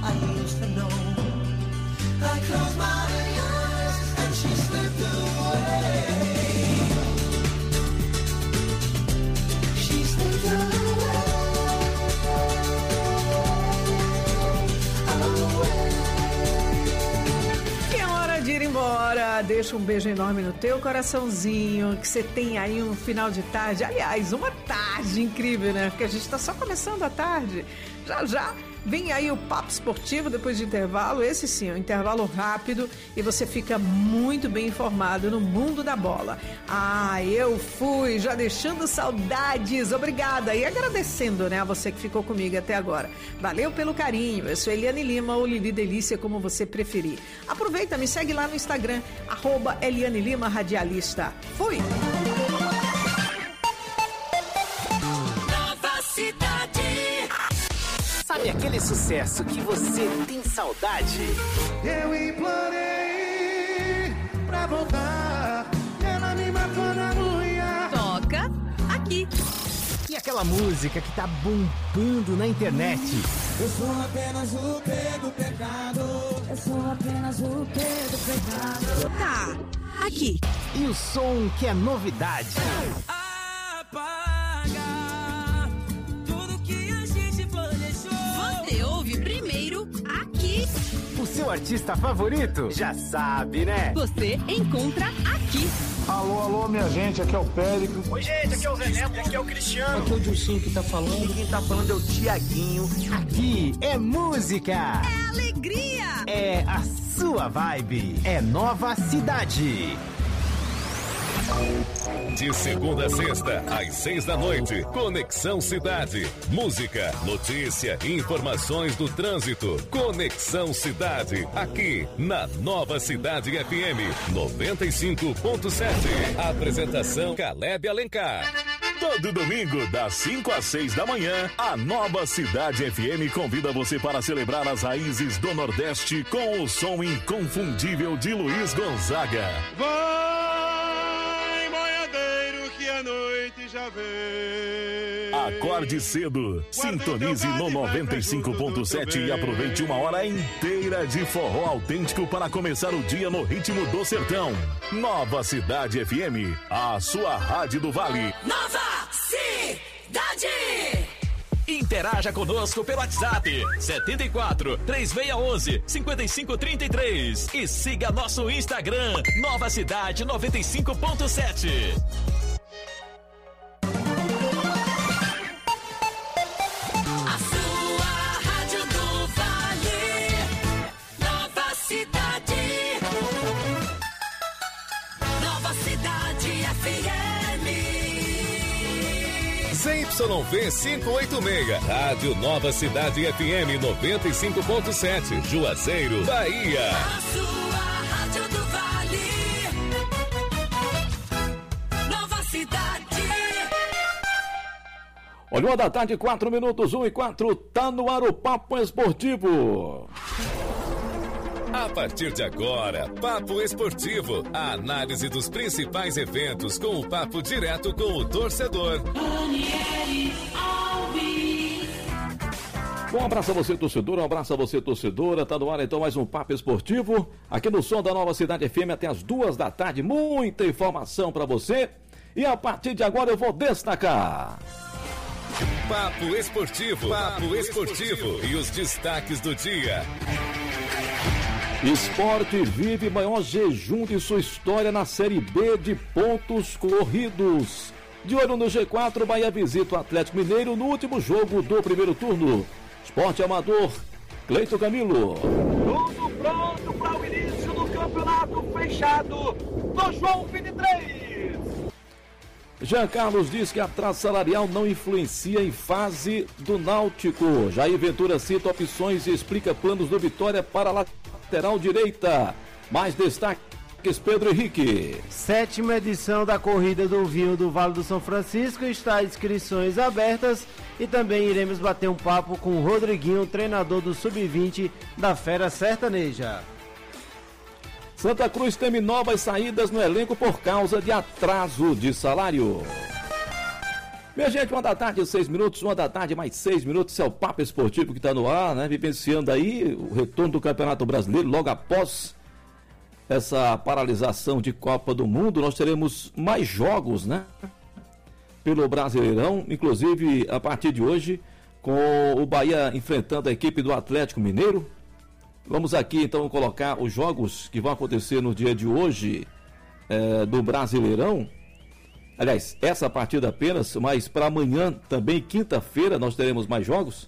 I used to know. I closed my eyes and she slipped away. She slipped away. É hora de ir embora. Deixa um beijo enorme no teu coraçãozinho. Que você tem aí um final de tarde. Aliás, uma tarde incrível, né? Porque a gente tá só começando a tarde. Já já vem aí o Papo Esportivo depois de intervalo. Esse sim, um intervalo rápido. E você fica muito bem informado no mundo da bola. Ah, eu fui já deixando saudades. Obrigada. E agradecendo, né, a você que ficou comigo até agora. Valeu pelo carinho. Eu sou Eliane Lima ou Lili Delícia, como você preferir. Aproveita, me segue lá no Instagram, @Eliane Lima Radialista. Fui! Nova Cidade. Sabe aquele sucesso que você tem saudade? Eu implorei pra voltar, ela me matou na unha. Toca aqui. E aquela música que tá bombando na internet? Eu sou apenas o P do pecado. Eu sou apenas o P do pecado. Tá aqui. E o som que é novidade? Apaga tudo que a gente planejou. Você ouve primeiro aqui. O seu artista favorito? Já sabe, né? Você encontra aqui. Alô, alô, minha gente, aqui é o Péricles. Oi, gente, aqui é o Zé Neto, aqui é o Cristiano. Aqui é o Dilcinho que tá falando. E quem tá falando é o Tiaguinho. Aqui é música. É alegria. É a sua vibe. É Nova Cidade. De segunda a sexta, às 6 da noite, Conexão Cidade. Música, notícia, informações do trânsito. Conexão Cidade, aqui na Nova Cidade FM 95.7. Apresentação Caleb Alencar. Todo domingo, das 5 às 6 da manhã, a Nova Cidade FM convida você para celebrar as raízes do Nordeste com o som inconfundível de Luiz Gonzaga. Vai, boiadeiro, que a noite já vem. Acorde cedo, sintonize no 95.7 e aproveite uma hora inteira de forró autêntico para começar o dia no ritmo do sertão. Nova Cidade FM, a sua rádio do Vale. Nova Cidade. Interaja conosco pelo WhatsApp 74 3611 5533 e siga nosso Instagram Nova Cidade 95.7. A sua rádio do Vale. Nova Cidade. Nova Cidade FM. ZYV 586, Rádio Nova Cidade FM 95.7, Juazeiro, Bahia. A sua rádio do Vale. Nova Cidade. Olha, 1 da tarde, 4 minutos, 1:04, tá no ar o Papo Esportivo. A partir de agora, Papo Esportivo, a análise dos principais eventos com o papo direto com o torcedor. Um abraço a você, torcedor, um abraço a você, torcedora. Tá no ar então mais um Papo Esportivo, aqui no som da Nova Cidade FM até as 2 da tarde. Muita informação para você. E a partir de agora eu vou destacar. Papo Esportivo, Papo Esportivo e os destaques do dia. Esporte vive maior jejum de sua história na Série B de pontos corridos. De olho no G4, Bahia visita o Atlético Mineiro no último jogo do primeiro turno. Esporte amador, Cleito Camilo. Tudo pronto para o início do campeonato fechado do João 23. Jean Carlos diz que a atraso salarial não influencia em fase do Náutico. Jair Ventura cita opções e explica planos do Vitória para a lateral direita. Mais destaques, Pedro Henrique. 7ª edição da Corrida do Vinho do Vale do São Francisco está inscrições abertas e também iremos bater um papo com o Rodriguinho, treinador do Sub-20 da Fera Sertaneja. Santa Cruz teme novas saídas no elenco por causa de atraso de salário. Minha gente, 1h, 6 minutos, 1h, mais 6 minutos, esse é o Papo Esportivo que está no ar, né? Vivenciando aí o retorno do Campeonato Brasileiro, logo após essa paralisação de Copa do Mundo, nós teremos mais jogos, né? Pelo Brasileirão, inclusive a partir de hoje, com o Bahia enfrentando a equipe do Atlético Mineiro. Vamos aqui então colocar os jogos que vão acontecer no dia de hoje do Brasileirão. Aliás, essa partida apenas, mas para amanhã também, quinta-feira, nós teremos mais jogos.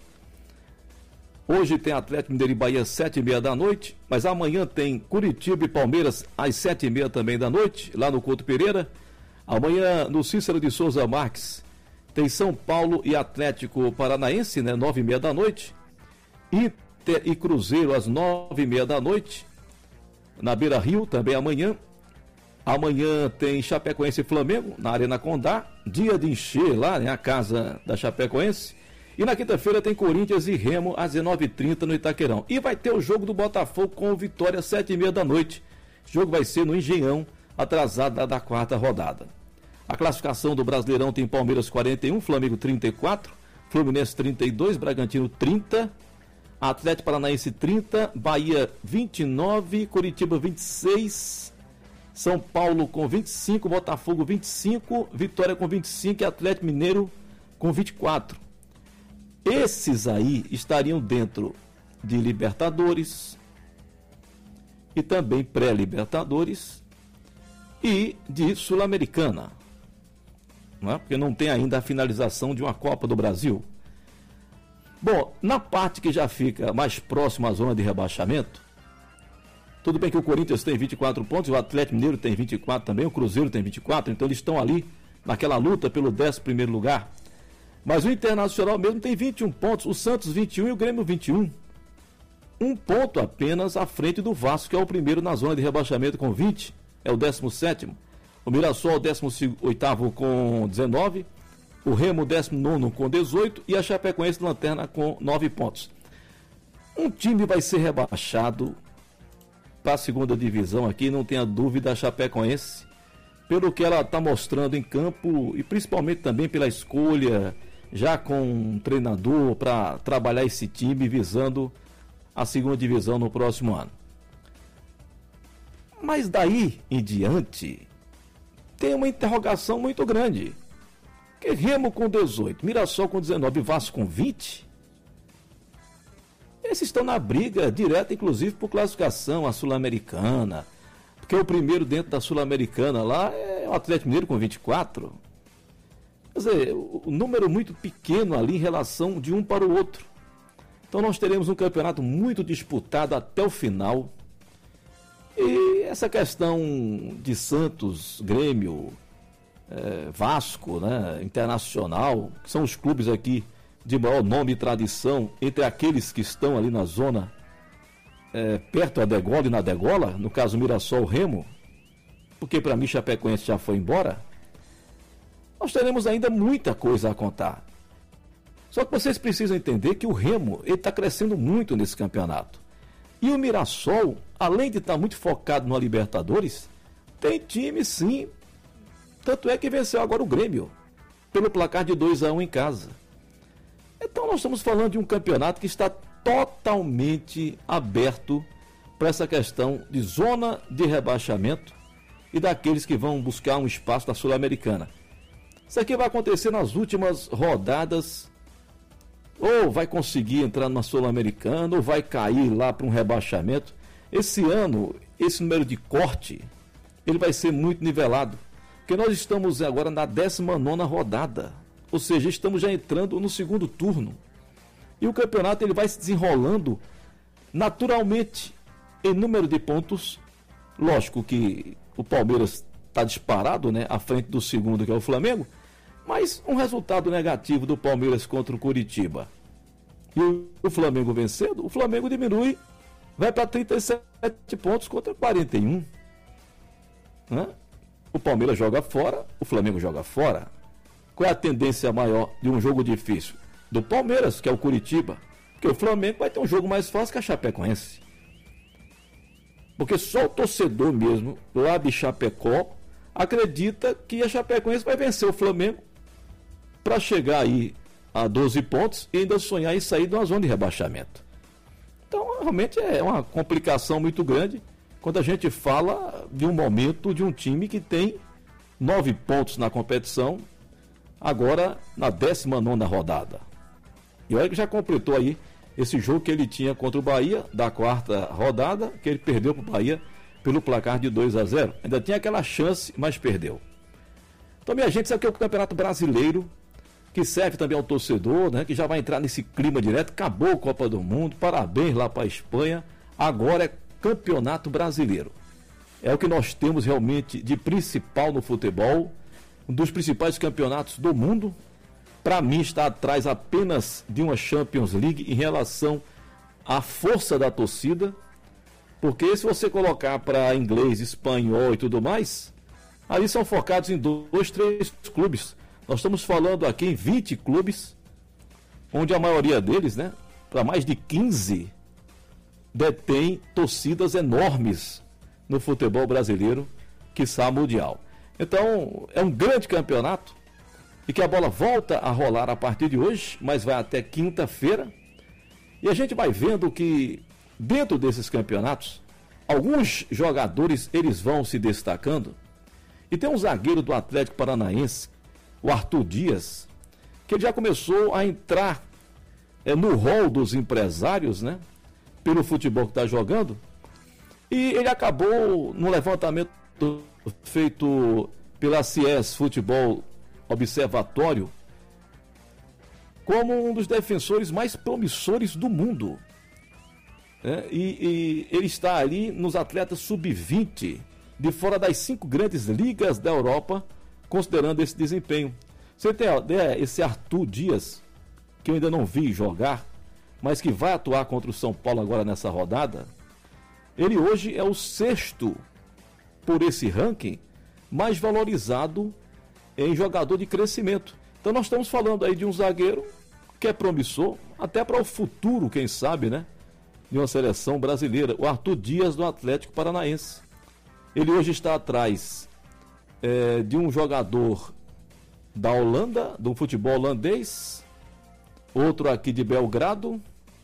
Hoje tem Atlético Mineiro e Bahia às 7h30 da noite, mas amanhã tem Curitiba e Palmeiras às 7h30 também da noite, lá no Couto Pereira. Amanhã no Cícero de Souza Marques tem São Paulo e Atlético Paranaense, né, 9h30 da noite. Inter e Cruzeiro às 9h30 da noite, na Beira Rio também amanhã. Amanhã tem Chapecoense e Flamengo na Arena Condá, dia de encher lá, né, a casa da Chapecoense. E na quinta-feira tem Corinthians e Remo às 19h30 no Itaquerão. E vai ter o jogo do Botafogo com o Vitória às 7h30 da noite. O jogo vai ser no Engenhão, atrasada da quarta rodada. A classificação do Brasileirão tem Palmeiras 41, Flamengo 34, Fluminense 32, Bragantino 30, Atlético Paranaense 30, Bahia 29, Curitiba 26, São Paulo com 25, Botafogo 25, Vitória com 25 e Atlético Mineiro com 24. Esses aí estariam dentro de Libertadores e também pré-Libertadores e de Sul-Americana, não é? Porque não tem ainda a finalização de uma Copa do Brasil. Bom, na parte que já fica mais próxima à zona de rebaixamento, tudo bem que o Corinthians tem 24 pontos, o Atlético Mineiro tem 24 também, o Cruzeiro tem 24, então eles estão ali naquela luta pelo 11º lugar. Mas o Internacional mesmo tem 21 pontos, o Santos 21 e o Grêmio 21. Um ponto apenas à frente do Vasco, que é o primeiro na zona de rebaixamento com 20, é o 17º. O Mirassol 18º com 19, o Remo 19º com 18 e a Chapecoense lanterna com 9 pontos. Um time vai ser rebaixado para a segunda divisão aqui, não tenha dúvida, a Chapecoense, pelo que ela está mostrando em campo e principalmente também pela escolha, já com um treinador para trabalhar esse time visando a segunda divisão no próximo ano. Mas daí em diante tem uma interrogação muito grande. Que Remo com 18, Mirassol com 19 e Vasco com 20, esses estão na briga direta, inclusive por classificação, a Sul-Americana, porque o primeiro dentro da Sul-Americana lá é o Atlético Mineiro com 24. Quer dizer, o número muito pequeno ali em relação de um para o outro. Então nós teremos um campeonato muito disputado até o final. E essa questão de Santos, Grêmio, Vasco, né, Internacional, que são os clubes aqui de maior nome e tradição, entre aqueles que estão ali na zona perto da degola e na degola, no caso Mirassol, Remo, porque para mim Chapecoense já foi embora, nós teremos ainda muita coisa a contar. Só que vocês precisam entender que o Remo está crescendo muito nesse campeonato. E o Mirassol, além de estar muito focado na Libertadores, tem time sim. Tanto é que venceu agora o Grêmio, pelo placar de 2-1 em casa. Então nós estamos falando de um campeonato que está totalmente aberto para essa questão de zona de rebaixamento e daqueles que vão buscar um espaço na Sul-Americana. Isso aqui vai acontecer nas últimas rodadas, ou vai conseguir entrar na Sul-Americana, ou vai cair lá para um rebaixamento. Esse ano, esse número de corte, ele vai ser muito nivelado, porque nós estamos agora na 19ª rodada, ou seja, estamos já entrando no segundo turno. E o campeonato ele vai se desenrolando naturalmente em número de pontos. Lógico que o Palmeiras está disparado, né, à frente do segundo, que é o Flamengo, mas um resultado negativo do Palmeiras contra o Curitiba e o Flamengo vencendo, o Flamengo diminui, vai para 37 pontos contra 41. Né? O Palmeiras joga fora, o Flamengo joga fora. Qual é a tendência maior de um jogo difícil? Do Palmeiras, que é o Curitiba. Porque o Flamengo vai ter um jogo mais fácil que a Chapecoense. Porque só o torcedor mesmo, lá de Chapecó, acredita que a Chapecoense vai vencer o Flamengo para chegar aí a 12 pontos e ainda sonhar em sair de uma zona de rebaixamento. Então, realmente é uma complicação muito grande quando a gente fala de um momento de um time que tem 9 pontos na competição, agora na 19ª rodada. E olha que já completou aí esse jogo que ele tinha contra o Bahia, da 4ª rodada, que ele perdeu para o Bahia pelo placar de 2-0. Ainda tinha aquela chance, mas perdeu. Então, minha gente, isso aqui é o Campeonato Brasileiro, que serve também ao torcedor, né, que já vai entrar nesse clima direto. Acabou a Copa do Mundo, parabéns lá para a Espanha. Agora é Campeonato Brasileiro. É o que nós temos realmente de principal no futebol, um dos principais campeonatos do mundo. Para mim, está atrás apenas de uma Champions League em relação à força da torcida, porque se você colocar para inglês, espanhol e tudo mais, aí são focados em 2, 3 clubes. Nós estamos falando aqui em 20 clubes, onde a maioria deles, né, para mais de 15, detém torcidas enormes no futebol brasileiro, quiçá mundial. Então, é um grande campeonato e que a bola volta a rolar a partir de hoje, mas vai até quinta-feira. E a gente vai vendo que dentro desses campeonatos, alguns jogadores eles vão se destacando. E tem um zagueiro do Atlético Paranaense, o Arthur Dias, que ele já começou a entrar no rol dos empresários, né? Pelo futebol que está jogando. E ele acabou no levantamento feito pela CIES Futebol Observatório como um dos defensores mais promissores do mundo. E ele está ali nos atletas sub-20 de fora das 5 grandes ligas da Europa, considerando esse desempenho. Você tem esse Arthur Dias, que eu ainda não vi jogar, mas que vai atuar contra o São Paulo agora nessa rodada. Ele hoje é o 6º, por esse ranking, mais valorizado em jogador de crescimento. Então nós estamos falando aí de um zagueiro que é promissor, até para o futuro, quem sabe, né? De uma seleção brasileira, o Arthur Dias do Atlético Paranaense. Ele hoje está atrás de um jogador da Holanda, do futebol holandês, outro aqui de Belgrado,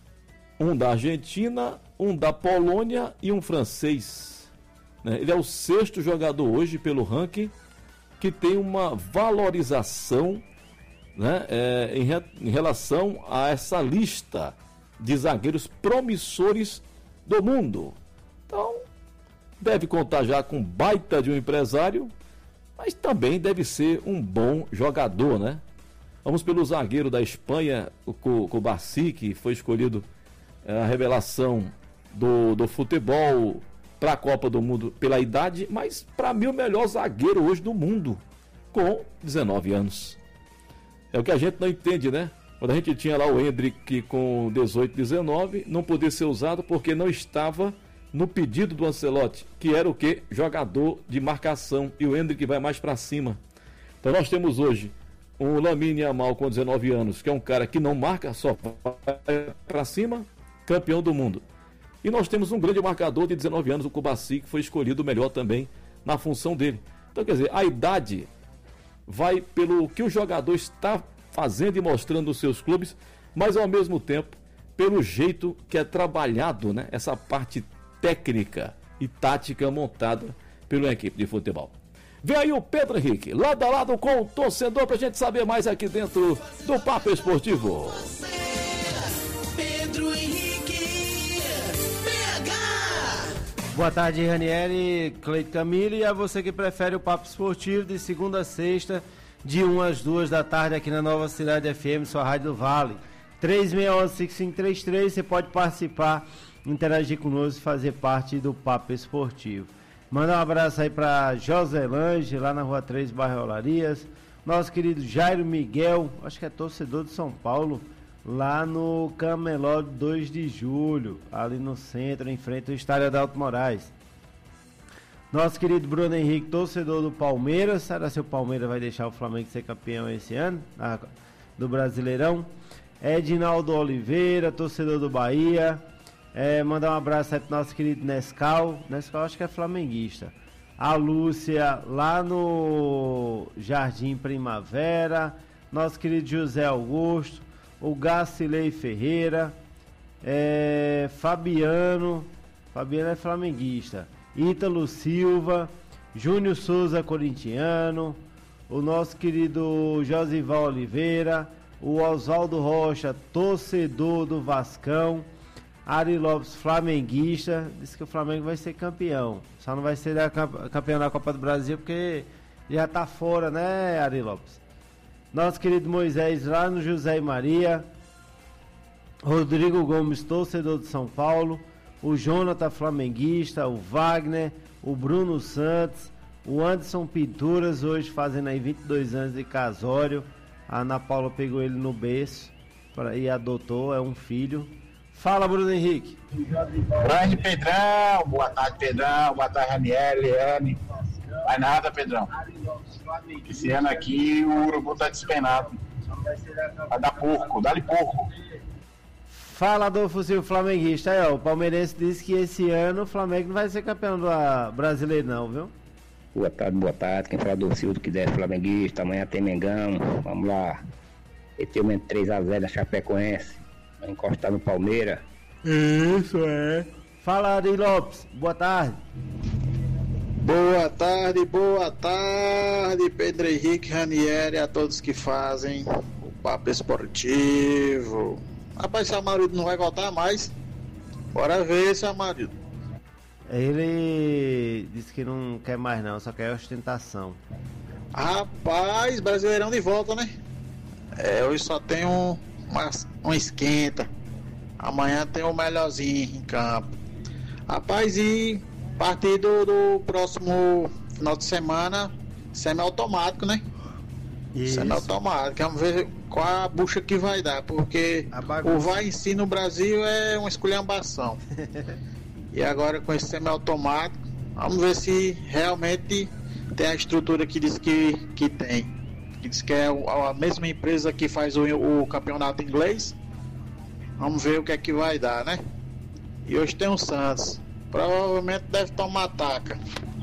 um da Argentina, um da Polônia e um francês. Ele é o 6º jogador hoje pelo ranking que tem uma valorização, né, em relação a essa lista de zagueiros promissores do mundo. Então, deve contar já com baita de um empresário, mas também deve ser um bom jogador, né? Vamos pelo zagueiro da Espanha, o Cubarsí, que foi escolhido a revelação do futebol para a Copa do Mundo pela idade, mas para mim o melhor zagueiro hoje do mundo, com 19 anos. É o que a gente não entende, né? Quando a gente tinha lá o Endrick com 18, 19, não podia ser usado porque não estava no pedido do Ancelotti, que era o quê? Jogador de marcação, e o Endrick vai mais para cima. Então nós temos hoje o Lamine Yamal com 19 anos, que é um cara que não marca, só vai para cima, campeão do mundo. E nós temos um grande marcador de 19 anos, o Cubarsí, que foi escolhido o melhor também na função dele. Então, quer dizer, a idade vai pelo que o jogador está fazendo e mostrando nos seus clubes, mas ao mesmo tempo pelo jeito que é trabalhado, né, essa parte técnica e tática montada pela equipe de futebol. Vem aí o Pedro Henrique, lado a lado com o torcedor, pra gente saber mais aqui dentro do Papo Esportivo. Pedro Henrique, PH. Boa tarde, Ranieri, Cleito Camilo, e a você que prefere o Papo Esportivo de segunda a sexta, de 1 às 2 da tarde aqui na Nova Cidade FM, sua Rádio do Vale. 3611-5533, você pode participar, interagir conosco e fazer parte do Papo Esportivo. Manda um abraço aí para Joselange, lá na Rua 3, bairro Olarias. Nosso querido Jairo Miguel, acho que é torcedor de São Paulo, lá no Cameló 2 de Julho, ali no centro, em frente ao Estádio Adalto Moraes. Nosso querido Bruno Henrique, torcedor do Palmeiras. Será que o Palmeiras vai deixar o Flamengo ser campeão esse ano, do Brasileirão? Edinaldo Oliveira, torcedor do Bahia. Mandar um abraço aí pro nosso querido Nescau. Nescau acho que é flamenguista. A Lúcia lá no Jardim Primavera. nosso querido José Augusto, o Gacilei Ferreira, Fabiano é flamenguista, Ítalo Silva, Júnior Souza corintiano, o nosso querido Josival Oliveira, o Oswaldo Rocha, torcedor do Vascão, Ari Lopes, flamenguista, disse que o Flamengo vai ser campeão, só não vai ser campeão da Copa do Brasil porque já tá fora, né, Ari Lopes? Nosso querido Moisés lá no José e Maria, Rodrigo Gomes, torcedor de São Paulo, o Jonathan flamenguista, o Wagner, o Bruno Santos, o Anderson Pinturas, hoje fazendo aí 22 anos de casório. A Ana Paula pegou ele no berço e adotou, é um filho. Fala, Bruno Henrique. Grande Pedrão, boa tarde, Pedrão, boa tarde, Raniel, Eliane. Vai nada, Pedrão. Esse ano aqui o urubu tá despenado. Vai dar porco, dá-lhe porco. Fala, Adolfo Silva, flamenguista. Aí, ó, o palmeirense disse que esse ano o Flamengo não vai ser campeão do brasileiro não, viu? Boa tarde. Quem fala do Silvio que der flamenguista, amanhã tem Mengão. Vamos lá. Meteu menos 3x0 da Chapecoense. Vai encostar no Palmeiras. Isso é. Fala, Ari Lopes. Boa tarde. Boa tarde, Pedro Henrique, Ranieri, a todos que fazem o Papo Esportivo. Rapaz, seu marido não vai voltar mais. Bora ver, seu marido. Ele disse que não quer mais não, só quer ostentação. Rapaz, Brasileirão de volta, né? Hoje só tem um esquenta. Amanhã tem um melhorzinho em campo. Rapaz, e a partir do próximo final de semana, semiautomático, né? Isso. Semiautomático. Vamos ver qual a bucha que vai dar, porque o vai em si no Brasil é uma esculhambação. E agora com esse semiautomático, vamos ver se realmente tem a estrutura que diz que tem. Que diz que é a mesma empresa que faz o campeonato inglês. Vamos ver o que é que vai dar, né? E hoje tem o Santos. Provavelmente deve tomar taca.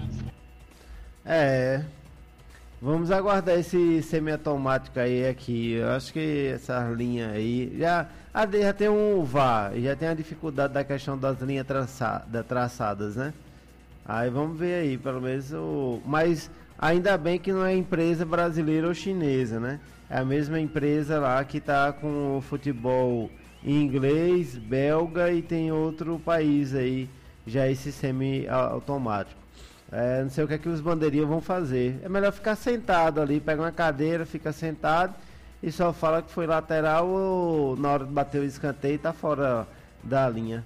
Vamos aguardar esse semiautomático aí aqui. Eu acho que essas linhas aí já tem um VAR, já tem a dificuldade da questão das linhas traçadas, né? Aí vamos ver aí, pelo menos mas ainda bem que não é empresa brasileira ou chinesa, né? É a mesma empresa lá que tá com o futebol inglês, belga e tem outro país aí, já esse semi-automático. Não sei o que é que os bandeirinhas vão fazer. É melhor ficar sentado ali, pega uma cadeira, fica sentado e só fala que foi lateral ou na hora de bater o escanteio tá fora da linha.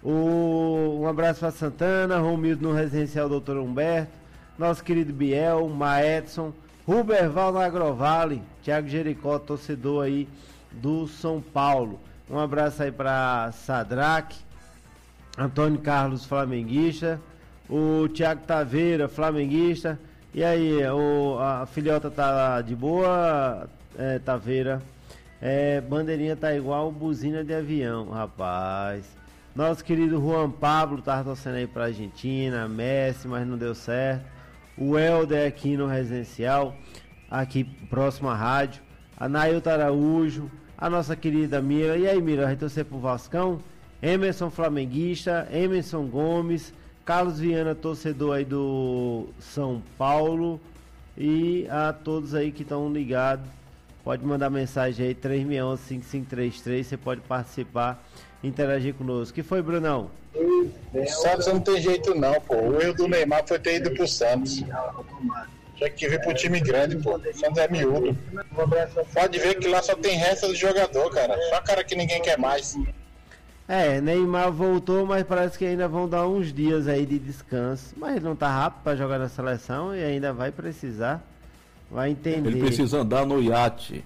Um abraço para Santana, Romildo no Residencial Doutor Humberto, nosso querido Biel, Maedson, Ruberval no Agrovale, Thiago Jericó, torcedor aí do São Paulo. Um abraço aí para Sadraque, Antônio Carlos, flamenguista, o Thiago Taveira, flamenguista. E aí, a filhota tá de boa, Taveira? Bandeirinha tá igual buzina de avião, rapaz. Nosso querido Juan Pablo tá torcendo aí pra Argentina, Messi, mas não deu certo. O Helder aqui no Residencial, aqui próximo à rádio. A Nailton Araújo, a nossa querida Mira. E aí, Mira, vai torcer pro Vascão? Emerson flamenguista, Emerson Gomes, Carlos Viana, torcedor aí do São Paulo. E a todos aí que estão ligados, pode mandar mensagem aí, 3611-5533, você pode participar, interagir conosco. Que foi, Brunão? O Santos não tem jeito não, pô. O erro do Neymar foi ter ido pro Santos. Tinha que vir pro time grande, pô. O Santos é miúdo. Pode ver que lá só tem resto do jogador, cara. Só cara que ninguém quer mais. Neymar voltou, mas parece que ainda vão dar uns dias aí de descanso. Mas ele não tá rápido pra jogar na seleção e ainda vai precisar. Vai entender. Ele precisa andar no iate.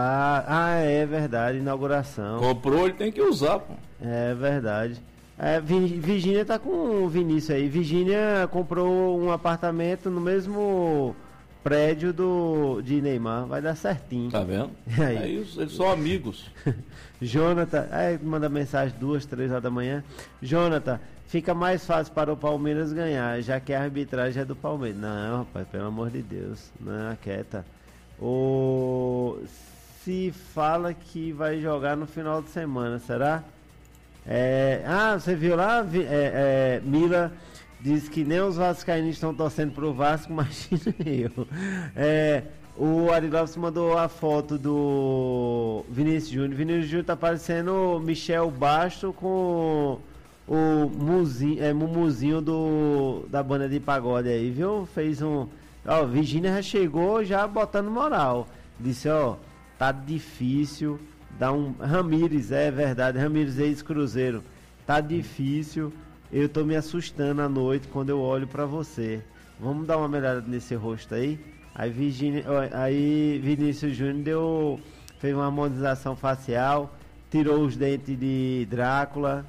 É verdade, inauguração. Comprou, ele tem que usar, pô. É verdade. Virgínia tá com o Vinícius aí. Virgínia comprou um apartamento no mesmo prédio de Neymar. Vai dar certinho. Tá vendo? É isso, eles são amigos. Jonathan, manda mensagem 2, 3 horas da manhã. Jonathan, fica mais fácil para o Palmeiras ganhar, já que a arbitragem é do Palmeiras. Não, rapaz, pelo amor de Deus. Não, quieta. se fala que vai jogar no final de semana, será? Você viu lá? Mila diz que nem os vascaínos estão torcendo pro Vasco, imagina eu. O Ari Lopes mandou a foto do Vinícius Júnior. Vinícius Júnior tá parecendo Michel Basto com o Mumuzinho da banda de pagode aí, viu? Fez um... Virgínia já chegou já botando moral. Disse, tá difícil, Ramires, é verdade, Ramires ex-Cruzeiro, tá difícil, eu tô me assustando à noite quando eu olho pra você. Vamos dar uma olhada nesse rosto aí? Aí Vinícius Júnior fez uma harmonização facial, tirou os dentes de Drácula.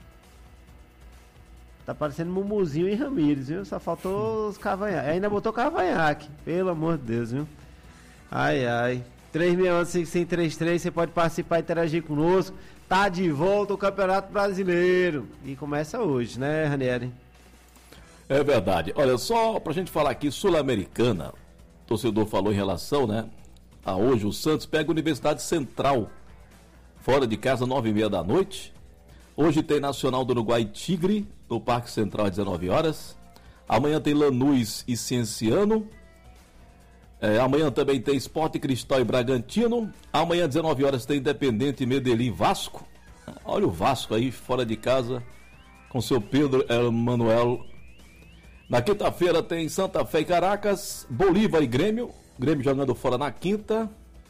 Tá parecendo Mumuzinho e Ramires, viu? Só faltou os cavanhaques. Ainda botou cavanhaque, pelo amor de Deus, viu? Ai. 361-5533, você pode participar e interagir conosco. Tá de volta o Campeonato Brasileiro. E começa hoje, né, Ranieri? É verdade. Olha, só pra gente falar aqui, Sul-Americana, o torcedor falou em relação, né, a hoje o Santos pega a Universidade Central, fora de casa, 9h30 da noite. Hoje tem Nacional do Uruguai Tigre, no Parque Central, às 19 horas. Amanhã tem Lanús e Cienciano. Amanhã também tem Sport Cristal e Bragantino. Amanhã, às 19 horas, tem Independente, Medellín, Vasco. Olha o Vasco aí, fora de casa, com seu Pedro Manuel. Na quinta-feira tem Santa Fé e Caracas, Bolívar e Grêmio. Grêmio jogando fora na quinta.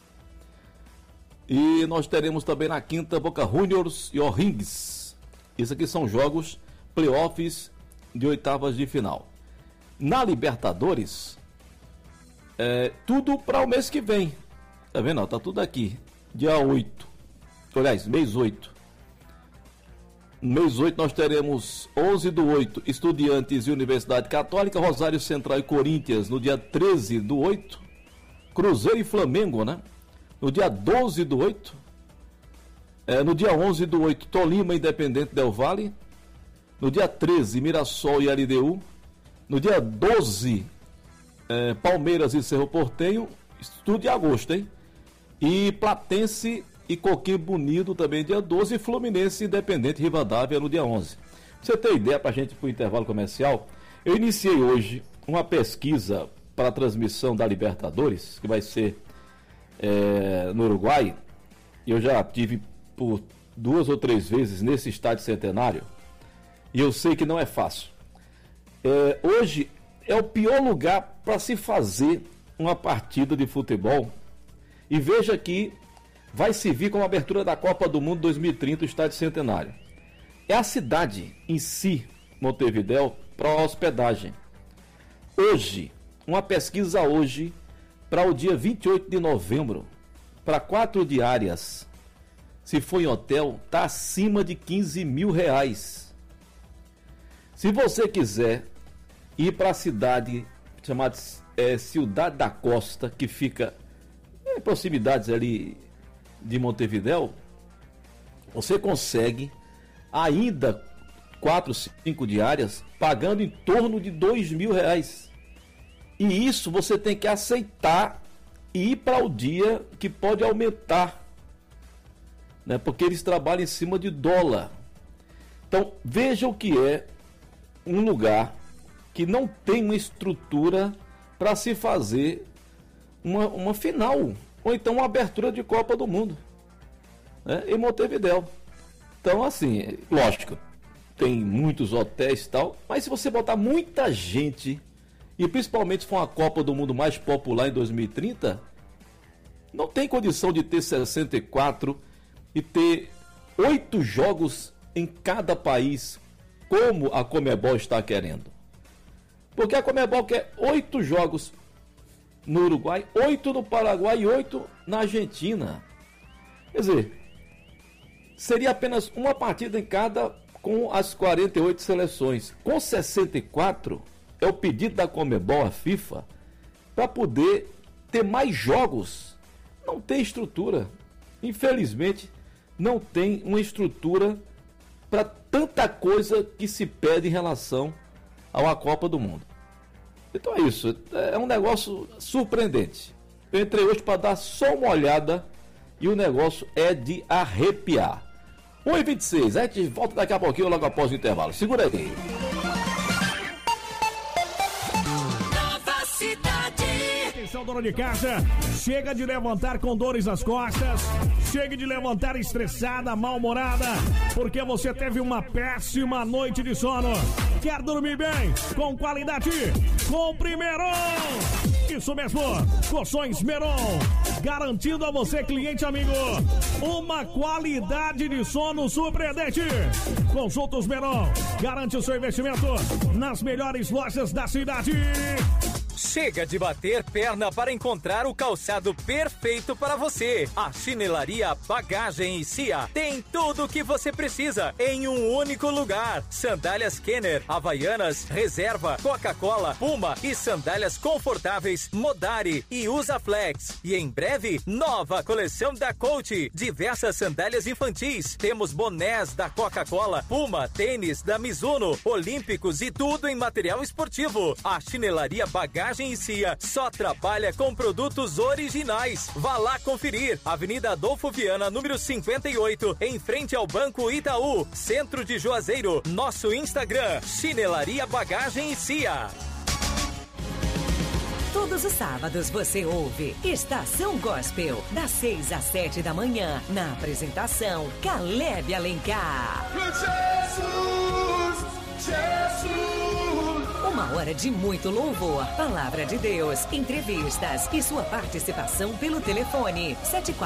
E nós teremos também na quinta Boca Juniors e O'Higgins. Isso aqui são jogos playoffs de oitavas de final. Na Libertadores, tudo para o mês que vem. Tá vendo? Tá tudo aqui. Dia 8. Aliás, mês 8. No mês 8 nós teremos 11/8, Estudiantes e Universidade Católica, Rosário Central e Corinthians no dia 13/8, Cruzeiro e Flamengo, né? No dia 12/8, no dia 11/8, Tolima, Independente Del Valle. No dia 13, Mirassol e LDU. No dia 12, Palmeiras e Cerro Porteño. Isso tudo de agosto, hein? E Platense e Coquimbo Unido também dia 12. E Fluminense, Independente Rivadavia no dia 11. Pra você ter ideia, pra gente ir pro intervalo comercial, eu iniciei hoje uma pesquisa para a transmissão da Libertadores, que vai ser no Uruguai. Eu já tive por 2 ou 3 vezes nesse estádio Centenário e eu sei que não é fácil. Hoje é o pior lugar para se fazer uma partida de futebol, e veja que vai servir como abertura da Copa do Mundo 2030 o estádio Centenário. É a cidade em si, Montevidéu, para hospedagem. Hoje, uma pesquisa hoje para o dia 28 de novembro, para 4 diárias, se for em hotel, está acima de R$15.000. Se você quiser ir para a cidade chamada Cidade da Costa, que fica em proximidades ali de Montevidéu, você consegue ainda 4, 5 diárias pagando em torno de R$2.000. E isso você tem que aceitar e ir para o dia que pode aumentar, né? Porque eles trabalham em cima de dólar. Então veja o que é um lugar que não tem uma estrutura para se fazer uma final, ou então uma abertura de Copa do Mundo, né? Em Montevidéu. Então, assim, lógico, tem muitos hotéis e tal, mas se você botar muita gente, e principalmente se for uma Copa do Mundo mais popular em 2030, não tem condição de ter 64 e ter 8 jogos em cada país, como a Conmebol está querendo. Porque a Conmebol quer 8 jogos no Uruguai, 8 no Paraguai e 8 na Argentina. Quer dizer, seria apenas uma partida em cada com as 48 seleções. Com 64, é o pedido da Conmebol à FIFA para poder ter mais jogos. Não tem estrutura. Infelizmente, não tem uma estrutura para tanta coisa que se pede em relação a uma Copa do Mundo. Então é isso, é um negócio surpreendente. Eu entrei hoje para dar só uma olhada e o negócio é de arrepiar. 1h26, a gente volta daqui a pouquinho, logo após o intervalo. Segura aí. Nova Cidade. Atenção, dona de casa, chega de levantar com dores nas costas, chega de levantar estressada, mal-humorada, porque você teve uma péssima noite de sono. Quer dormir bem, com qualidade? Compre Meron! Isso mesmo, Colchões Meron, garantindo a você, cliente amigo, uma qualidade de sono surpreendente. Consultos Meron, garante o seu investimento nas melhores lojas da cidade. Chega de bater perna para encontrar o calçado perfeito para você. A Chinelaria Bagagem e Cia tem tudo o que você precisa em um único lugar. Sandálias Kenner, Havaianas, Reserva, Coca-Cola, Puma e sandálias confortáveis Modari e Usaflex. E em breve, nova coleção da Coach. Diversas sandálias infantis. Temos bonés da Coca-Cola, Puma, tênis da Mizuno, Olímpicos e tudo em material esportivo. A Chinelaria Bagagem e Cia só trabalha com produtos originais. Vá lá conferir. Avenida Adolfo Viana, número 58, em frente ao Banco Itaú, centro de Juazeiro. Nosso Instagram, Chinelaria Bagagem e Cia. Todos os sábados você ouve Estação Gospel, das 6 às 7 da manhã. Na apresentação, Caleb Alencar. Jesus! Uma hora de muito louvor, palavra de Deus, entrevistas e sua participação pelo telefone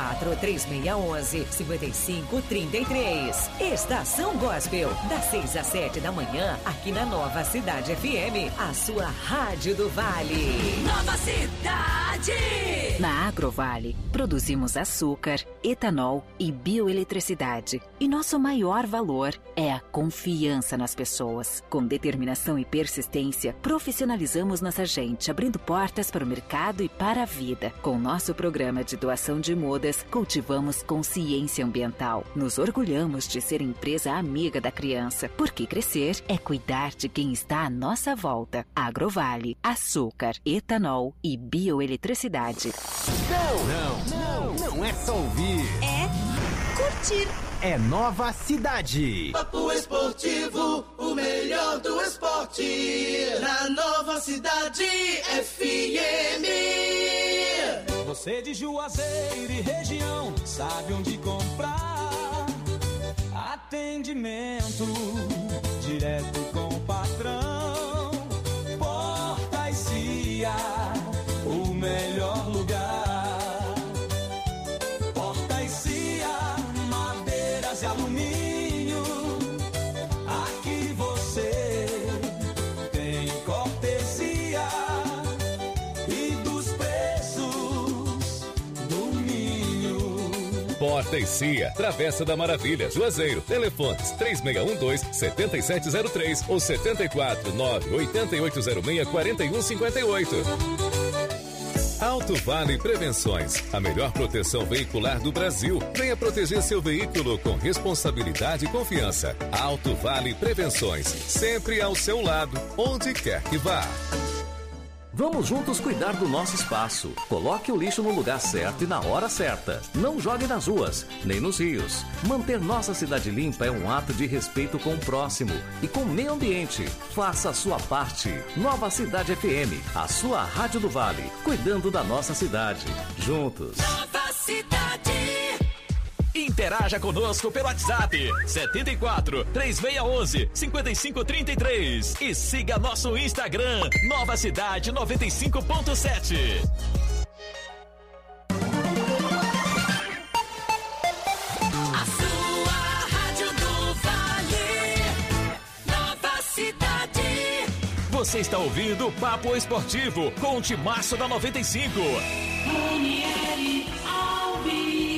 74-3611-5533. Estação Gospel, das 6 às 7 da manhã, aqui na Nova Cidade FM, a sua Rádio do Vale. Nova Cidade. Na Agrovale, produzimos açúcar, etanol e bioeletricidade. E nosso maior valor é a confiança nas pessoas. Com determinação e persistência, profissionalizamos nossa gente, abrindo portas para o mercado e para a vida. Com nosso programa de doação de mudas, cultivamos consciência ambiental. Nos orgulhamos de ser empresa amiga da criança, porque crescer é cuidar de quem está à nossa volta. Agrovale, açúcar, etanol e bioeletricidade. Não é só ouvir. É curtir. É Nova Cidade. Papo Esportivo, o melhor do esporte. Na Nova Cidade FM. Você de Juazeiro e região sabe onde comprar. Atendimento direto com o patrão. Porta e Cia, o melhor lugar. Porta e Cia, madeiras e alumínio. Aqui você tem cortesia e dos preços domínio. Porta e Cia, Travessa da Maravilha, Juazeiro. Telefones 3612-7703 ou 749-8806-4158. Alto Vale Prevenções, a melhor proteção veicular do Brasil. Venha proteger seu veículo com responsabilidade e confiança. Alto Vale Prevenções, sempre ao seu lado, onde quer que vá. Vamos juntos cuidar do nosso espaço. Coloque o lixo no lugar certo e na hora certa. Não jogue nas ruas, nem nos rios. Manter nossa cidade limpa é um ato de respeito com o próximo e com o meio ambiente. Faça a sua parte. Nova Cidade FM, a sua Rádio do Vale, cuidando da nossa cidade. Juntos. Nova Cidade. Interaja conosco pelo WhatsApp 74-3611-5533 e siga nosso Instagram, Nova Cidade 95.7. A sua Rádio do Vale. Nova Cidade. Você está ouvindo o Papo Esportivo com o Timaço da 95. Ranieri Alves.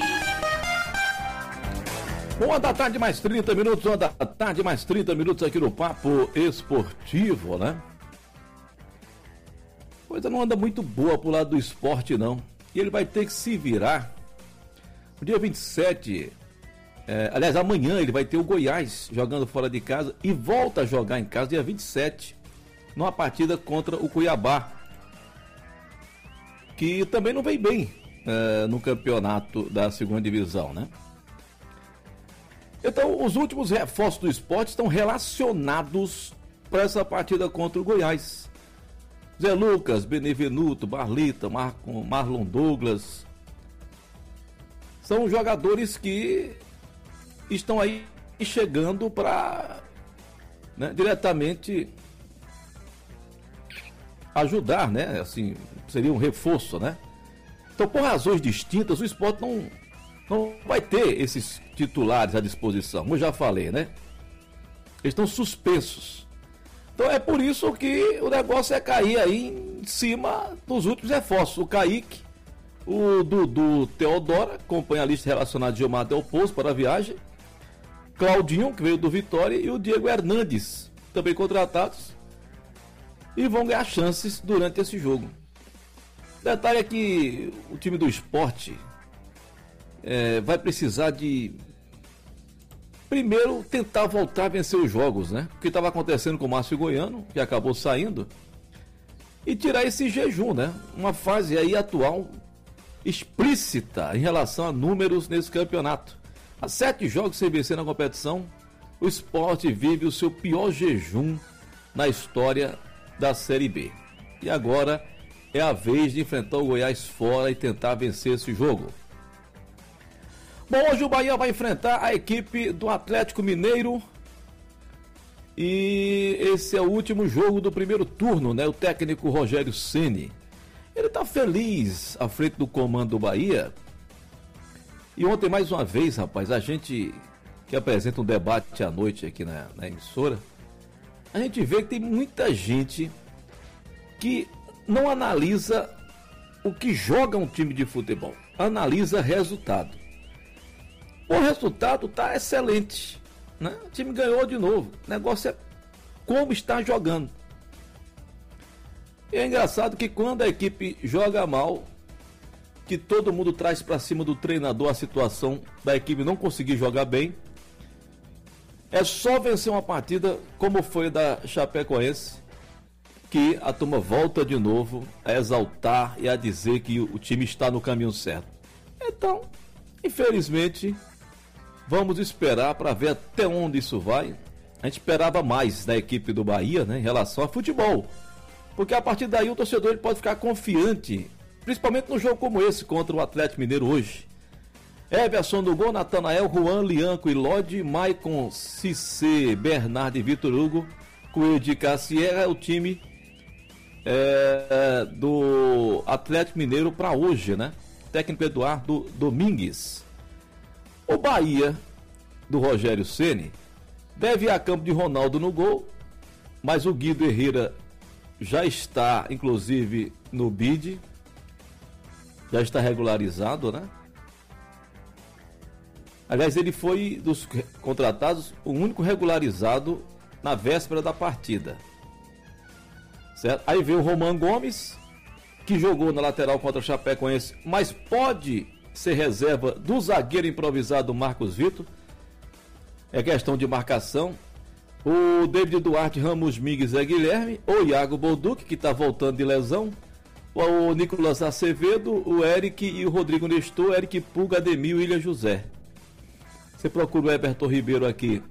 1h mais 30 minutos, 1h mais 30 minutos aqui no Papo Esportivo, né? Coisa não anda muito boa pro lado do esporte, não. E ele vai ter que se virar. No dia 27, aliás, amanhã ele vai ter o Goiás jogando fora de casa e volta a jogar em casa dia 27, numa partida contra o Cuiabá, que também não vem bem. no campeonato da segunda divisão, né? Então, os últimos reforços do Sport estão relacionados para essa partida contra o Goiás. Zé Lucas, Benevenuto, Barlita, Marlon Douglas. São jogadores que estão aí chegando para, né, diretamente ajudar, né? Assim, seria um reforço, né? Então, por razões distintas, o Sport não vai ter esses titulares à disposição, como eu já falei, né? Eles estão suspensos. Então é por isso que o negócio é cair aí em cima dos últimos reforços. O Kaique, o Dudu Teodora, acompanha a lista relacionada de Gilmar Del Pozo para a viagem. Claudinho, que veio do Vitória, e o Diego Hernandes, também contratados. E vão ganhar chances durante esse jogo. O detalhe é que o time do Sport vai precisar de, primeiro, tentar voltar a vencer os jogos, né? O que estava acontecendo com o Márcio Goiano, que acabou saindo, e tirar esse jejum, né? Uma fase aí atual explícita em relação a números nesse campeonato. Há 7 jogos sem vencer na competição, o Sport vive o seu pior jejum na história da Série B. E agora é a vez de enfrentar o Goiás fora e tentar vencer esse jogo. Bom, hoje o Bahia vai enfrentar a equipe do Atlético Mineiro. E esse é o último jogo do primeiro turno, né? O técnico Rogério Ceni. Ele está feliz à frente do comando do Bahia. E ontem, mais uma vez, rapaz, a gente que apresenta um debate à noite aqui na emissora, a gente vê que tem muita gente que não analisa o que joga um time de futebol, analisa resultado. O resultado está excelente, né? O time ganhou de novo. O negócio é como está jogando. E é engraçado que quando a equipe joga mal, que todo mundo traz para cima do treinador a situação da equipe não conseguir jogar bem, é só vencer uma partida como foi da Chapecoense, que a turma volta de novo a exaltar e a dizer que o time está no caminho certo. Então, infelizmente, vamos esperar para ver até onde isso vai. A gente esperava mais da equipe do Bahia, né, em relação a futebol. Porque a partir daí o torcedor ele pode ficar confiante, principalmente num jogo como esse contra o Atlético Mineiro hoje. Everson no gol, Natanael, Juan, Lianco e Lodi, Maicon, Cissé, Bernardo e Vitor Hugo, Coelho de Cassiera, é o time do Atlético Mineiro para hoje, né? Técnico Eduardo Domingues. O Bahia do Rogério Ceni deve ir a campo de Ronaldo no gol, mas o Guido Herrera já está, inclusive, no bid, já está regularizado, né? Aliás, ele foi dos contratados o único regularizado na véspera da partida. Certo? Aí veio o Roman Gomes, que jogou na lateral contra o Chapecoense, mas pode ser reserva do zagueiro improvisado Marcos Vitor. É questão de marcação. O David Duarte, Ramos Miguel, Zé Guilherme, o Iago Bolduc, que está voltando de lesão, o Nicolas Acevedo, o Eric e o Rodrigo Nestor, Eric Pulga, Ademir e William José. Você procura o Everton Ribeiro aqui,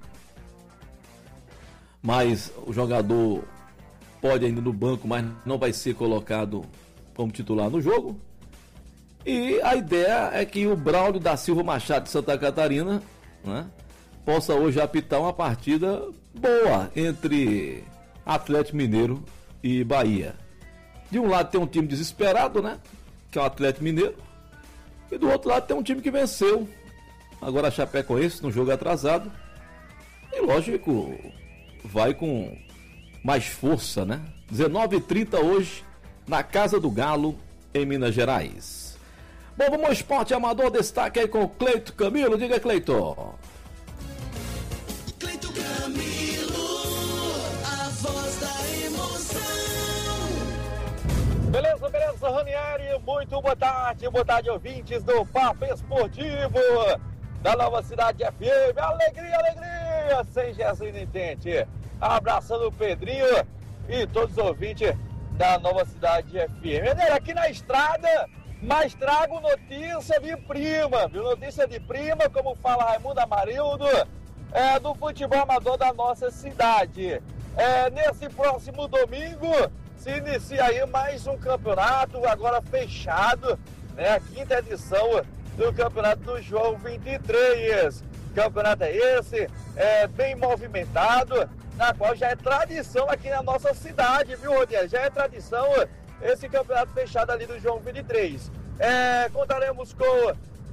mas o jogador pode ainda no banco, mas não vai ser colocado como titular no jogo. E a ideia é que o Braulio da Silva Machado de Santa Catarina, né, possa hoje apitar uma partida boa entre Atlético Mineiro e Bahia. De um lado tem um time desesperado, né, que é o Atlético Mineiro, e do outro lado tem um time que venceu agora a Chapecoense no jogo atrasado, e lógico, vai com mais força, né? 19h30 hoje, na Casa do Galo, em Minas Gerais. Bom, vamos ao esporte amador, destaque aí com o Cleito Camilo. Diga, Cleito. Cleito Camilo, a voz da emoção. Beleza, Ranieri, muito boa tarde, ouvintes do Papo Esportivo da Nova Cidade FM. Alegria, sem Jesus Nintente. Abraçando o Pedrinho e todos os ouvintes da Nova Cidade FM. Aqui na estrada, Mas trago notícia de prima, viu? Notícia de prima, como fala Raimundo Amarildo, do futebol amador da nossa cidade. Nesse próximo domingo se inicia aí mais um campeonato, agora fechado, né? A 5ª edição do Campeonato do João 23. Campeonato é esse, bem movimentado, na qual já é tradição aqui na nossa cidade, viu, Rodiel? Já é tradição esse campeonato fechado ali do João 23. Contaremos com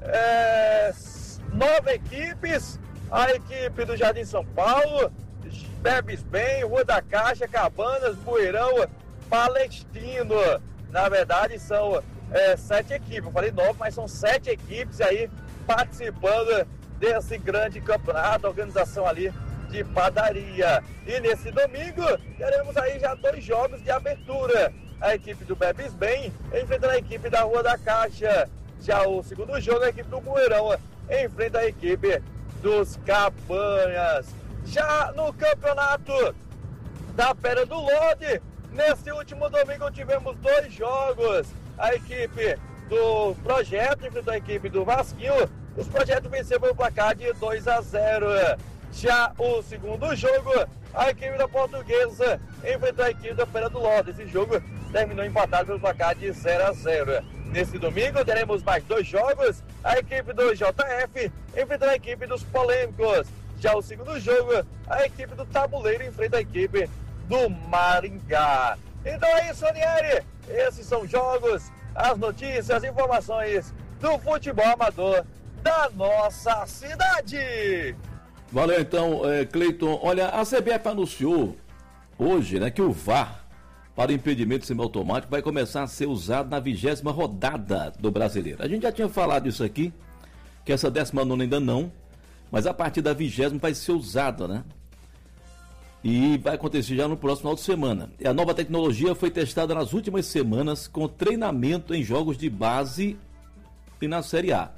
9 equipes, a equipe do Jardim São Paulo, Bebes Bem, Rua da Caixa, Cabanas, Bueirão, Palestino. Na verdade são 7 equipes, eu falei 9, mas são 7 equipes aí participando desse grande campeonato, organização ali de padaria. E nesse domingo teremos aí já 2 jogos de abertura. A equipe do Bebes Bem enfrentando a equipe da Rua da Caixa. Já o segundo jogo, a equipe do Bueirão enfrenta a equipe dos Cabanhas. Já no campeonato da Pera do Lode, nesse último domingo tivemos 2 jogos. A equipe do Projeto enfrentou a equipe do Vasquinho. Os Projetos venceram pelo placar de 2-0. Já o segundo jogo, a equipe da Portuguesa enfrentou a equipe da Pera do Lorde. Esse jogo terminou empatado pelo placar de 0-0. Nesse domingo teremos mais 2 jogos. A equipe do JF enfrenta a equipe dos Polêmicos. Já o segundo jogo, a equipe do Tabuleiro enfrenta a equipe do Maringá. Então é isso, Anieri. Esses são jogos, as notícias, as informações do futebol amador da nossa cidade. Valeu então, Cleiton. Olha, a CBF anunciou hoje, né, que o VAR para impedimento semiautomático vai começar a ser usado na 20ª rodada do Brasileiro. A gente já tinha falado isso aqui, que essa 19ª ainda não, mas a partir da 20ª vai ser usada, né? E vai acontecer já no próximo final de semana. E a nova tecnologia foi testada nas últimas semanas com treinamento em jogos de base e na Série A.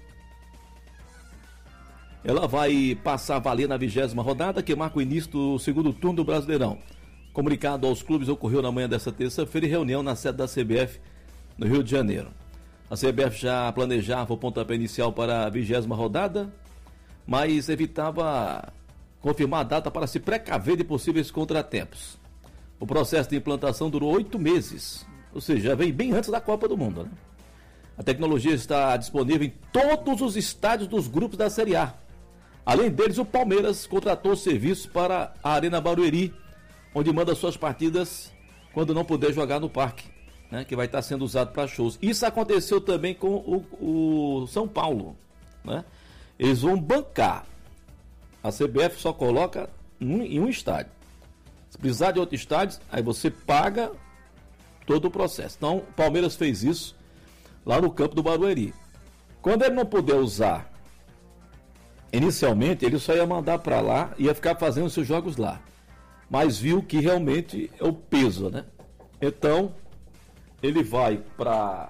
Ela vai passar a valer na 20ª rodada, que marca o início do segundo turno do Brasileirão. Comunicado aos clubes ocorreu na manhã desta terça-feira em reunião na sede da CBF no Rio de Janeiro. A CBF já planejava o pontapé inicial para a 20ª rodada, mas evitava confirmar a data para se precaver de possíveis contratempos. O processo de implantação durou 8 meses, ou seja, veio bem antes da Copa do Mundo, né? A tecnologia está disponível em todos os estádios dos grupos da Série A. Além deles, o Palmeiras contratou o serviço para a Arena Barueri, onde manda suas partidas quando não puder jogar no parque, né, que vai estar sendo usado para shows. Isso aconteceu também com o São Paulo, né? Eles vão bancar. A CBF só coloca em um estádio. Se precisar de outro estádio, aí você paga todo o processo. Então, o Palmeiras fez isso lá no campo do Barueri. Quando ele não puder usar, inicialmente, ele só ia mandar para lá, ia ficar fazendo seus jogos lá. Mas viu que realmente é o peso, né? Então, ele vai para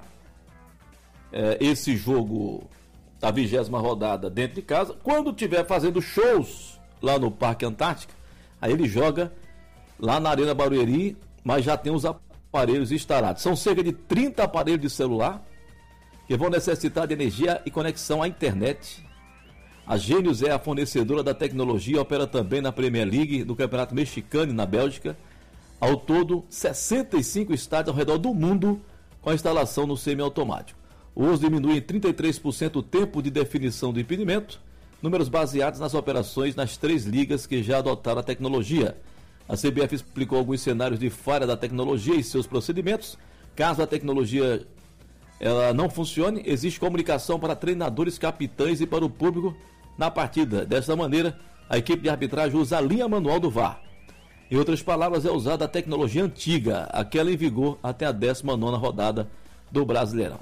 esse jogo da 20ª rodada dentro de casa. Quando estiver fazendo shows lá no Parque Antártica, aí ele joga lá na Arena Barueri, mas já tem os aparelhos instalados. São cerca de 30 aparelhos de celular que vão necessitar de energia e conexão à internet. A Gênios é a fornecedora da tecnologia, opera também na Premier League, no Campeonato Mexicano e na Bélgica. Ao todo, 65 estádios ao redor do mundo com a instalação no semiautomático. O uso diminui em 33% o tempo de definição do impedimento, números baseados nas operações nas 3 ligas que já adotaram a tecnologia. A CBF explicou alguns cenários de falha da tecnologia e seus procedimentos. Caso a tecnologia ela não funcione, existe comunicação para treinadores, capitães e para o público na partida. Desta maneira, a equipe de arbitragem usa a linha manual do VAR. Em outras palavras, é usada a tecnologia antiga, aquela em vigor até a 19ª rodada do Brasileirão.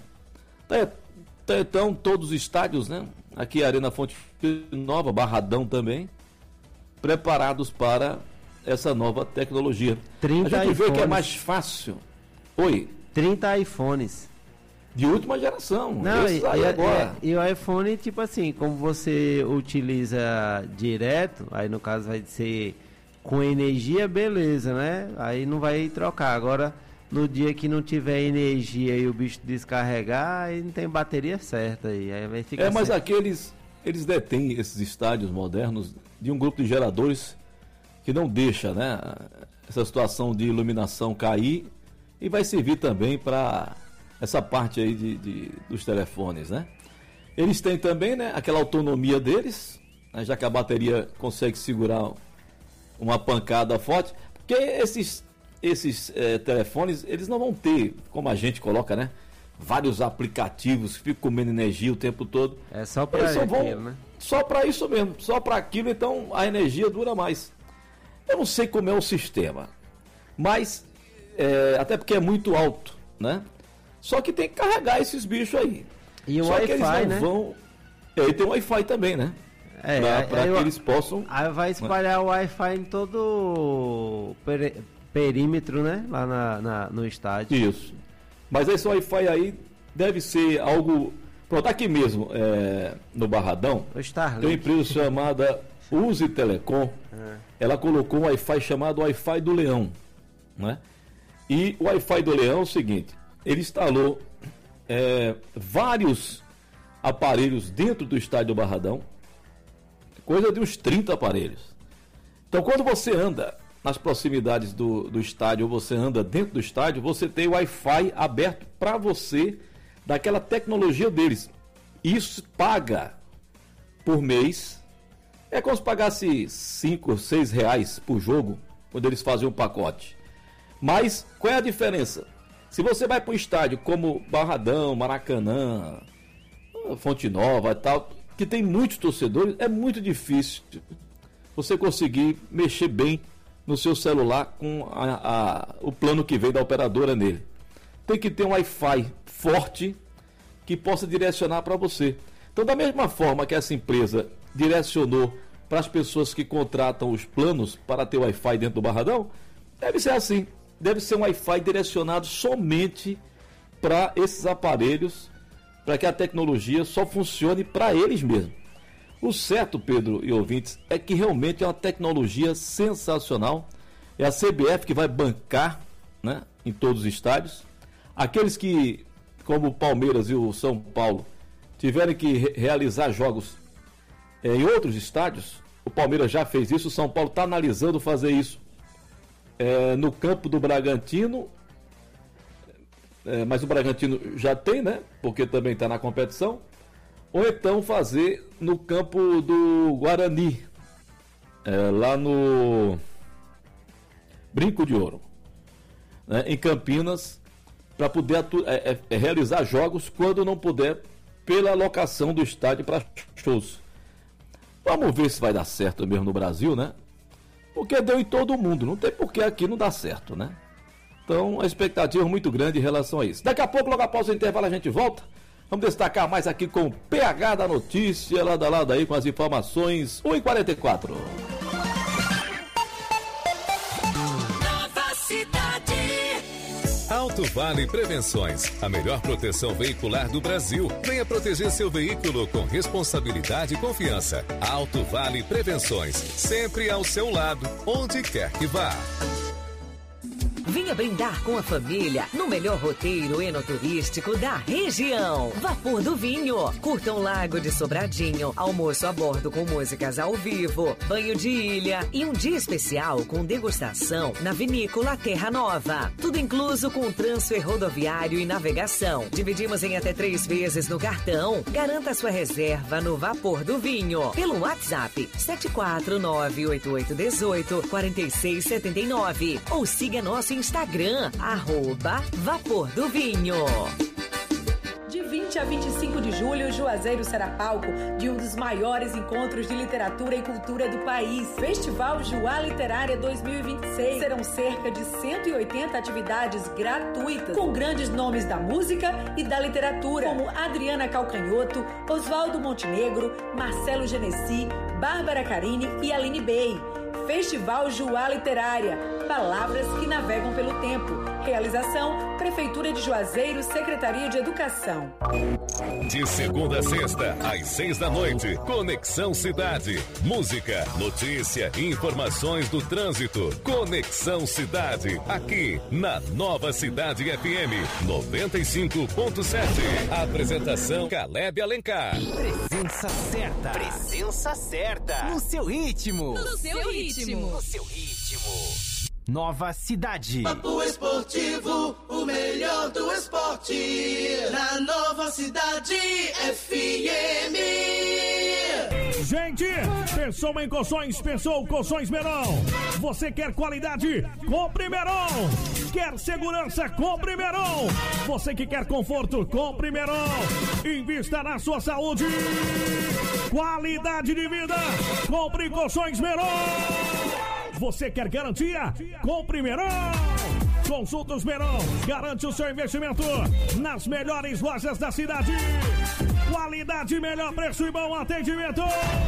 Então, todos os estádios, né? Aqui a Arena Fonte Nova, Barradão também, preparados para essa nova tecnologia. 30 a gente vê iPhones. que é mais fácil. Oi? 30 iPhones. De última geração. Não, agora. E o iPhone, tipo assim, como você utiliza direto, aí no caso vai ser com energia, beleza, né? Aí não vai trocar. Agora, no dia que não tiver energia e o bicho descarregar, aí não tem bateria certa aí vai ficar mas sem... aqueles, eles detêm esses estádios modernos de um grupo de geradores que não deixa, né, essa situação de iluminação cair, e vai servir também para essa parte aí dos telefones, né? Eles têm também, né, aquela autonomia deles, né, já que a bateria consegue segurar uma pancada forte, porque esses telefones, eles não vão ter, como a gente coloca, né, vários aplicativos que ficam comendo energia o tempo todo. É só para aquilo, né? Só para isso mesmo, só para aquilo, então a energia dura mais. Eu não sei como é o sistema, mas até porque é muito alto, né? Só que tem que carregar esses bichos aí. E o Só Wi-Fi, que eles não né? vão. E tem o Wi-Fi também, né? Para que eles possam. Aí vai espalhar o Wi-Fi em todo o perímetro, né? Lá no estádio. Isso. Mas esse Wi-Fi aí deve ser algo. Pronto, aqui mesmo, no Barradão, tem uma empresa chamada Use Telecom. Ela colocou um Wi-Fi chamado Wi-Fi do Leão, né? E o Wi-Fi do Leão é o seguinte: ele instalou vários aparelhos dentro do estádio do Barradão, coisa de uns 30 aparelhos. Então, quando você anda nas proximidades do estádio, ou você anda dentro do estádio, você tem o Wi-Fi aberto para você, daquela tecnologia deles. Isso paga por mês. É como se pagasse 5 ou 6 reais por jogo, quando eles fazem um pacote. Mas qual é a diferença? Se você vai para um estádio como Barradão, Maracanã, Fonte Nova e tal, que tem muitos torcedores, é muito difícil você conseguir mexer bem no seu celular com o plano que vem da operadora nele. Tem que ter um Wi-Fi forte que possa direcionar para você. Então, da mesma forma que essa empresa direcionou para as pessoas que contratam os planos para ter Wi-Fi dentro do Barradão, deve ser assim. Deve ser um Wi-Fi direcionado somente para esses aparelhos, para que a tecnologia só funcione para eles mesmos. O certo, Pedro e ouvintes, é que realmente é uma tecnologia sensacional. É a CBF que vai bancar, né, em todos os estádios. Aqueles que, como o Palmeiras e o São Paulo, tiverem que realizar jogos em outros estádios, o Palmeiras já fez isso, o São Paulo está analisando fazer isso no campo do Bragantino, mas o Bragantino já tem, né? Porque também está na competição. Ou então fazer no campo do Guarani, lá no Brinco de Ouro, né, em Campinas, para poder realizar jogos quando não puder, pela locação do estádio para shows. Vamos ver se vai dar certo mesmo no Brasil, né? Porque deu em todo mundo, não tem por que aqui não dar certo, né? Então, a expectativa é muito grande em relação a isso. Daqui a pouco, logo após o intervalo, a gente volta. Vamos destacar mais aqui com o PH da notícia, lado a lado aí com as informações. 1h44. Nova Cidade. Alto Vale Prevenções, a melhor proteção veicular do Brasil. Venha proteger seu veículo com responsabilidade e confiança. Alto Vale Prevenções, sempre ao seu lado, onde quer que vá. Venha brindar com a família no melhor roteiro enoturístico da região. Vapor do Vinho. Curta um lago de Sobradinho, almoço a bordo com músicas ao vivo, banho de ilha e um dia especial com degustação na vinícola Terra Nova. Tudo incluso com transfer rodoviário e navegação. Dividimos em até 3 vezes no cartão. Garanta sua reserva no Vapor do Vinho pelo WhatsApp 749-8818-4679 ou siga nosso Instagram, @Vapor do Vinho. De 20 a 25 de julho, Juazeiro será palco de um dos maiores encontros de literatura e cultura do país. Festival Juá Literária 2026. Serão cerca de 180 atividades gratuitas, com grandes nomes da música e da literatura, como Adriana Calcanhoto, Oswaldo Montenegro, Marcelo Genesi, Bárbara Carini e Aline Bey. Festival Juá Literária, palavras que navegam pelo tempo. Realização, Prefeitura de Juazeiro, Secretaria de Educação. De segunda a sexta, às 6 da noite, Conexão Cidade. Música, notícia, informações do trânsito. Conexão Cidade, aqui na Nova Cidade FM 95.7. Apresentação Caleb Alencar. Presença certa. Presença certa. No seu ritmo. No seu ritmo. No seu ritmo. Nova Cidade. Papo Esportivo, o melhor do esporte. Na Nova Cidade FM. Gente, pensou em colchões, pensou Colchões Meirão. Você quer qualidade? Compre Meirão. Quer segurança? Compre Meirão. Você que quer conforto? Compre Meirão. Invista na sua saúde. Qualidade de vida? Compre Colchões Meirão. Você quer garantia? Compre Meirão. Consultas Meirão. Garante o seu investimento nas melhores lojas da cidade. Qualidade, melhor preço e bom atendimento.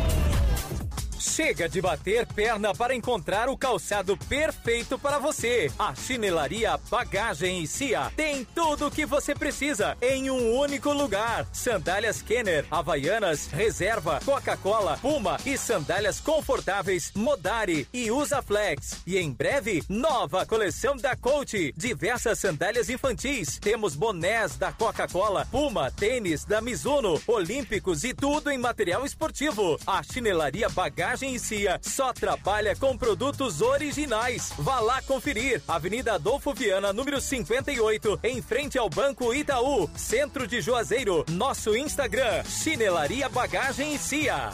Chega de bater perna para encontrar o calçado perfeito para você. A Chinelaria Bagagem e Cia tem tudo o que você precisa em um único lugar. Sandálias Kenner, Havaianas, Reserva, Coca-Cola, Puma e sandálias confortáveis Modari e Usaflex. E em breve, nova coleção da Coach. Diversas sandálias infantis. Temos bonés da Coca-Cola, Puma, tênis da Mizuno, Olímpicos e tudo em material esportivo. A Chinelaria Bagagem e Cia só trabalha com produtos originais. Vá lá conferir. Avenida Adolfo Viana, número 58, em frente ao Banco Itaú, centro de Juazeiro. Nosso Instagram, Chinelaria Bagagem e Cia.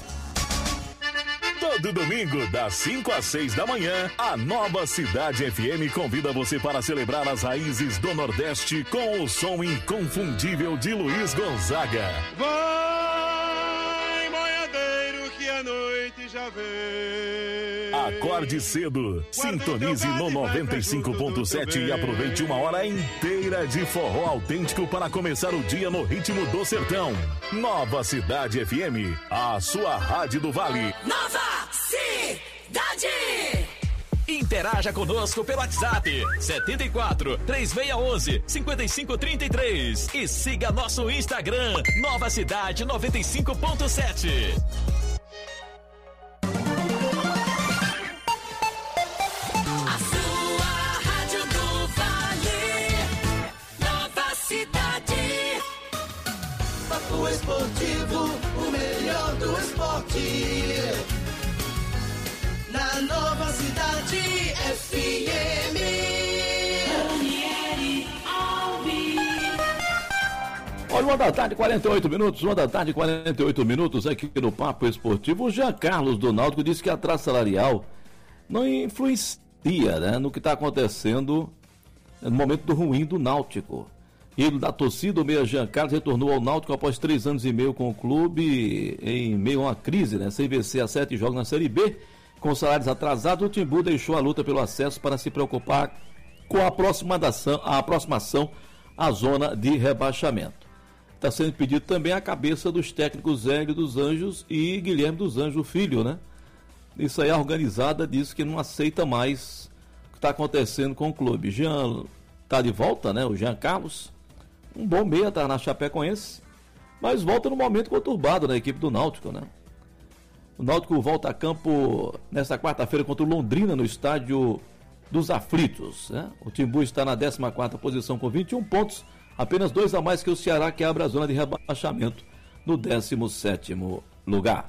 Todo domingo, das 5 às 6 da manhã, a Nova Cidade FM convida você para celebrar as raízes do Nordeste com o som inconfundível de Luiz Gonzaga. Vai, boiadeiro, que a noite já vem. Acorde cedo, sintonize no 95.7 e aproveite uma hora inteira de forró autêntico para começar o dia no ritmo do sertão. Nova Cidade FM, a sua rádio do Vale. Nova Cidade. Interaja conosco pelo WhatsApp 74 3611 5533 e siga nosso Instagram Nova Cidade 95.7. A sua rádio do Vale. Nova Cidade. Papo Esportivo, o melhor do esporte. Na Nova Cidade FM. Ranieri Alves. Olha, 1 da tarde, 48 minutos, 1 da tarde, 48 minutos aqui no Papo Esportivo. O Jean Carlos do Náutico disse que a atraso salarial não influencia, né, no que está acontecendo no momento ruim do Náutico. Ídolo da torcida, o meia Jean Carlos retornou ao Náutico após 3 anos e meio com o clube, em meio a uma crise, né, sem vencer a 7 jogos na Série B. Com salários atrasados, o Timbu deixou a luta pelo acesso para se preocupar com a aproximação à zona de rebaixamento. Está sendo pedido também a cabeça dos técnicos Hélio dos Anjos e Guilherme dos Anjos Filho, né? Isso aí, a organizada disse que não aceita mais o que está acontecendo com o clube. Jean está de volta, né? O Jean Carlos, um bom meia, está na Chapecoense, mas volta num momento conturbado na equipe do Náutico, né? O Náutico volta a campo nesta quarta-feira contra o Londrina no estádio dos Aflitos, né? O Timbu está na 14ª posição com 21 pontos, apenas 2 a mais que o Ceará, que abre a zona de rebaixamento no 17º lugar.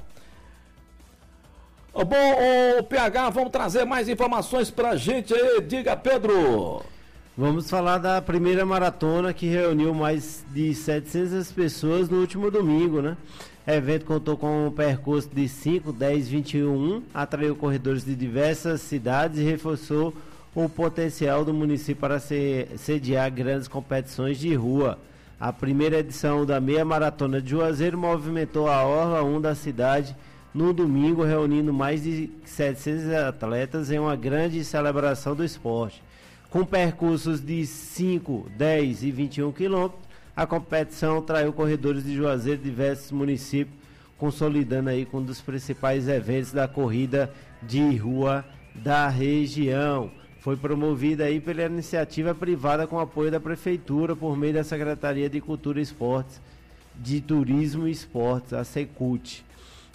Bom, o PH, vamos trazer mais informações pra gente aí, diga, Pedro. Vamos falar da primeira maratona que reuniu mais de 700 pessoas no último domingo, né? O evento contou com um percurso de 5, 10, 21, atraiu corredores de diversas cidades e reforçou o potencial do município para sediar grandes competições de rua. A primeira edição da meia maratona de Juazeiro movimentou a Orla 1 da cidade no domingo, reunindo mais de 700 atletas em uma grande celebração do esporte. Com percursos de 5, 10 e 21 quilômetros, a competição atraiu corredores de Juazeiro de diversos municípios, consolidando aí com um dos principais eventos da corrida de rua da região. Foi promovida aí pela iniciativa privada com apoio da Prefeitura por meio da Secretaria de Cultura e Esportes de Turismo e Esportes, a Secult.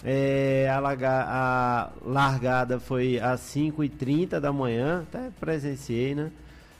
A largada foi às 5h30 da manhã, até presenciei, né?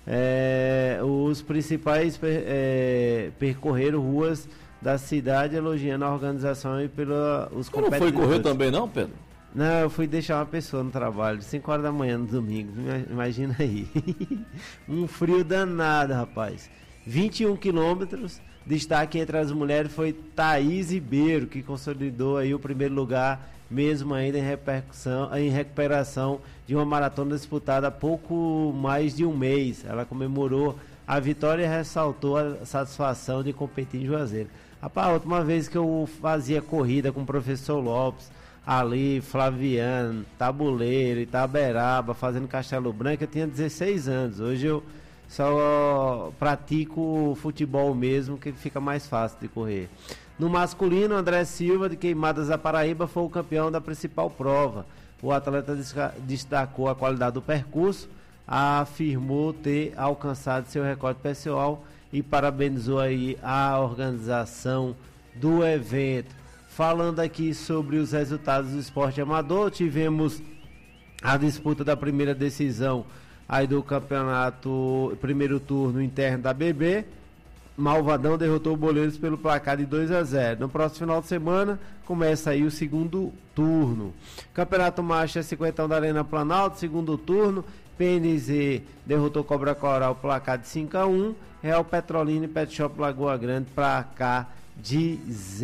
Os principais percorreram ruas da cidade elogiando a organização e pelos competidores. Não foi correr também não, Pedro? Não, eu fui deixar uma pessoa no trabalho, 5 horas da manhã no domingo, imagina aí. Um frio danado, rapaz. 21 quilômetros, destaque entre as mulheres foi Thaís Ribeiro, que consolidou aí o primeiro lugar, mesmo ainda em recuperação de uma maratona disputada há pouco mais de um mês. Ela comemorou a vitória e ressaltou a satisfação de competir em Juazeiro. Rapaz, a última vez que eu fazia corrida com o professor Lopes, ali, Flaviano, Tabuleiro, Itaberaba, fazendo Castelo Branco, eu tinha 16 anos. Hoje eu só pratico futebol mesmo, que fica mais fácil de correr. No masculino, André Silva, de Queimadas da Paraíba, foi o campeão da principal prova. O atleta destacou a qualidade do percurso, afirmou ter alcançado seu recorde pessoal e parabenizou aí a organização do evento. Falando aqui sobre os resultados do esporte amador, tivemos a disputa da primeira decisão aí do campeonato, primeiro turno interno da BB. Malvadão derrotou o Boleiros pelo placar de 2-0. No próximo final de semana começa aí o segundo turno. Campeonato Marcha 50 da Arena Planalto, segundo turno. PNZ derrotou Cobra Coral placar de 5-1. Real Petrolina e Pet Shop Lagoa Grande placar de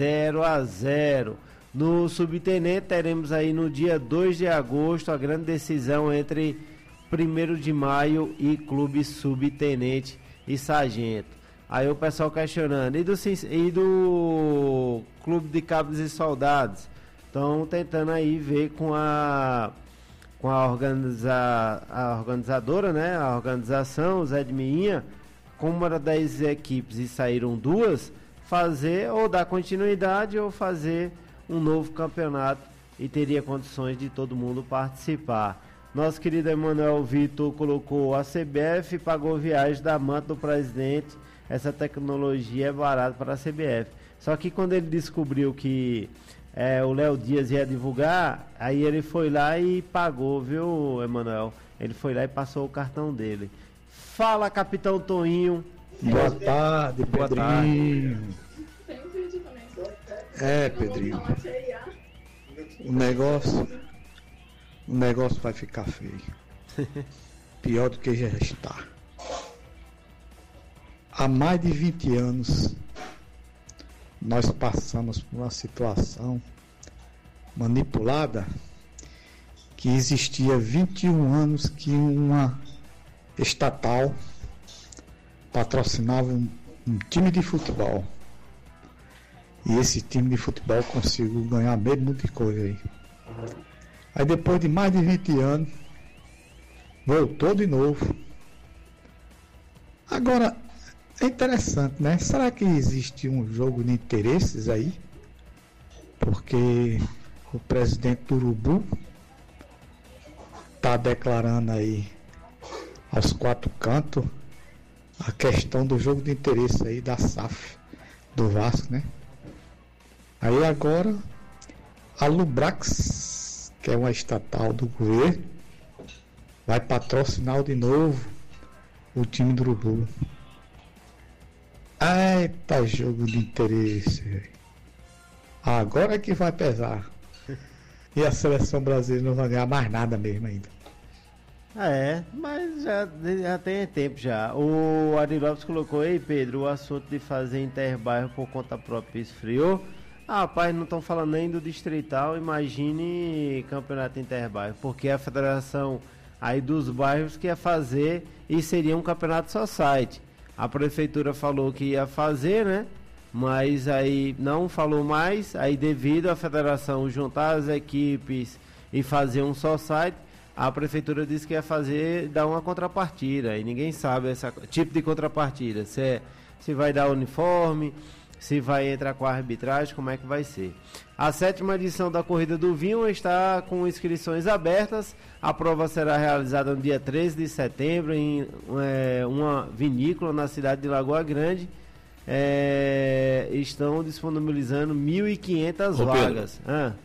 0-0. No subtenente teremos aí no dia 2 de agosto a grande decisão entre 1º de Maio e Clube Subtenente e Sargento. Aí o pessoal questionando, e do Clube de Cabos e Soldados? Estão tentando aí ver com a organizadora, né? A organização, o Zé de Meinha, como era 10 equipes e saíram 2, fazer ou dar continuidade ou fazer um novo campeonato e teria condições de todo mundo participar. Nosso querido Emanuel Vitor colocou a CBF, pagou viagem da manta do presidente. Essa tecnologia é barata para a CBF. Só que quando ele descobriu que o Léo Dias ia divulgar, aí ele foi lá e pagou, viu, Emanuel? Ele foi lá e passou o cartão dele. Fala, Capitão Toninho. Boa tarde, Boa Pedrinho. Pedrinho. O negócio vai ficar feio. Pior do que já está. Há mais de 20 anos nós passamos por uma situação manipulada que existia 21 anos que uma estatal patrocinava um time de futebol. E esse time de futebol conseguiu ganhar mesmo de coisa aí. Aí depois de mais de 20 anos, voltou de novo. Agora, é interessante, né? Será que existe um jogo de interesses aí? Porque o presidente do Urubu está declarando aí aos 4 cantos a questão do jogo de interesse aí da SAF do Vasco, né? Aí agora a Lubrax, que é uma estatal do governo, vai patrocinar de novo o time do Urubu. Eita, jogo de interesse. Agora é que vai pesar. E a seleção brasileira não vai ganhar mais nada mesmo ainda. Mas já tem tempo já. O Ari Lopes colocou, ei Pedro, o assunto de fazer interbairro por conta própria esfriou. Rapaz, não estão falando nem do distrital, imagine campeonato interbairro, porque a federação aí dos bairros que ia fazer e seria um campeonato society. A prefeitura falou que ia fazer, né? Mas aí não falou mais, aí devido à federação juntar as equipes e fazer um society, a prefeitura disse que ia fazer, dar uma contrapartida, e ninguém sabe esse tipo de contrapartida, se vai dar uniforme, se vai entrar com a arbitragem, como é que vai ser. A 7ª edição da Corrida do Vinho está com inscrições abertas. A prova será realizada no dia 13 de setembro em uma vinícola na cidade de Lagoa Grande. estão disponibilizando 1.500 Ô, vagas.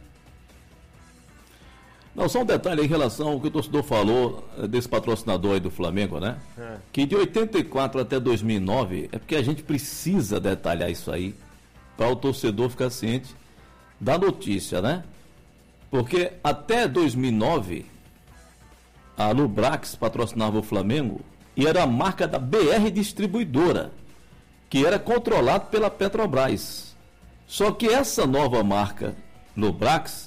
Não, só um detalhe em relação ao que o torcedor falou desse patrocinador aí do Flamengo, né? Que de 84 até 2009, é porque a gente precisa detalhar isso aí, para o torcedor ficar ciente da notícia, né? Porque até 2009, a Lubrax patrocinava o Flamengo e era a marca da BR Distribuidora, que era controlado pela Petrobras. Só que essa nova marca, Lubrax,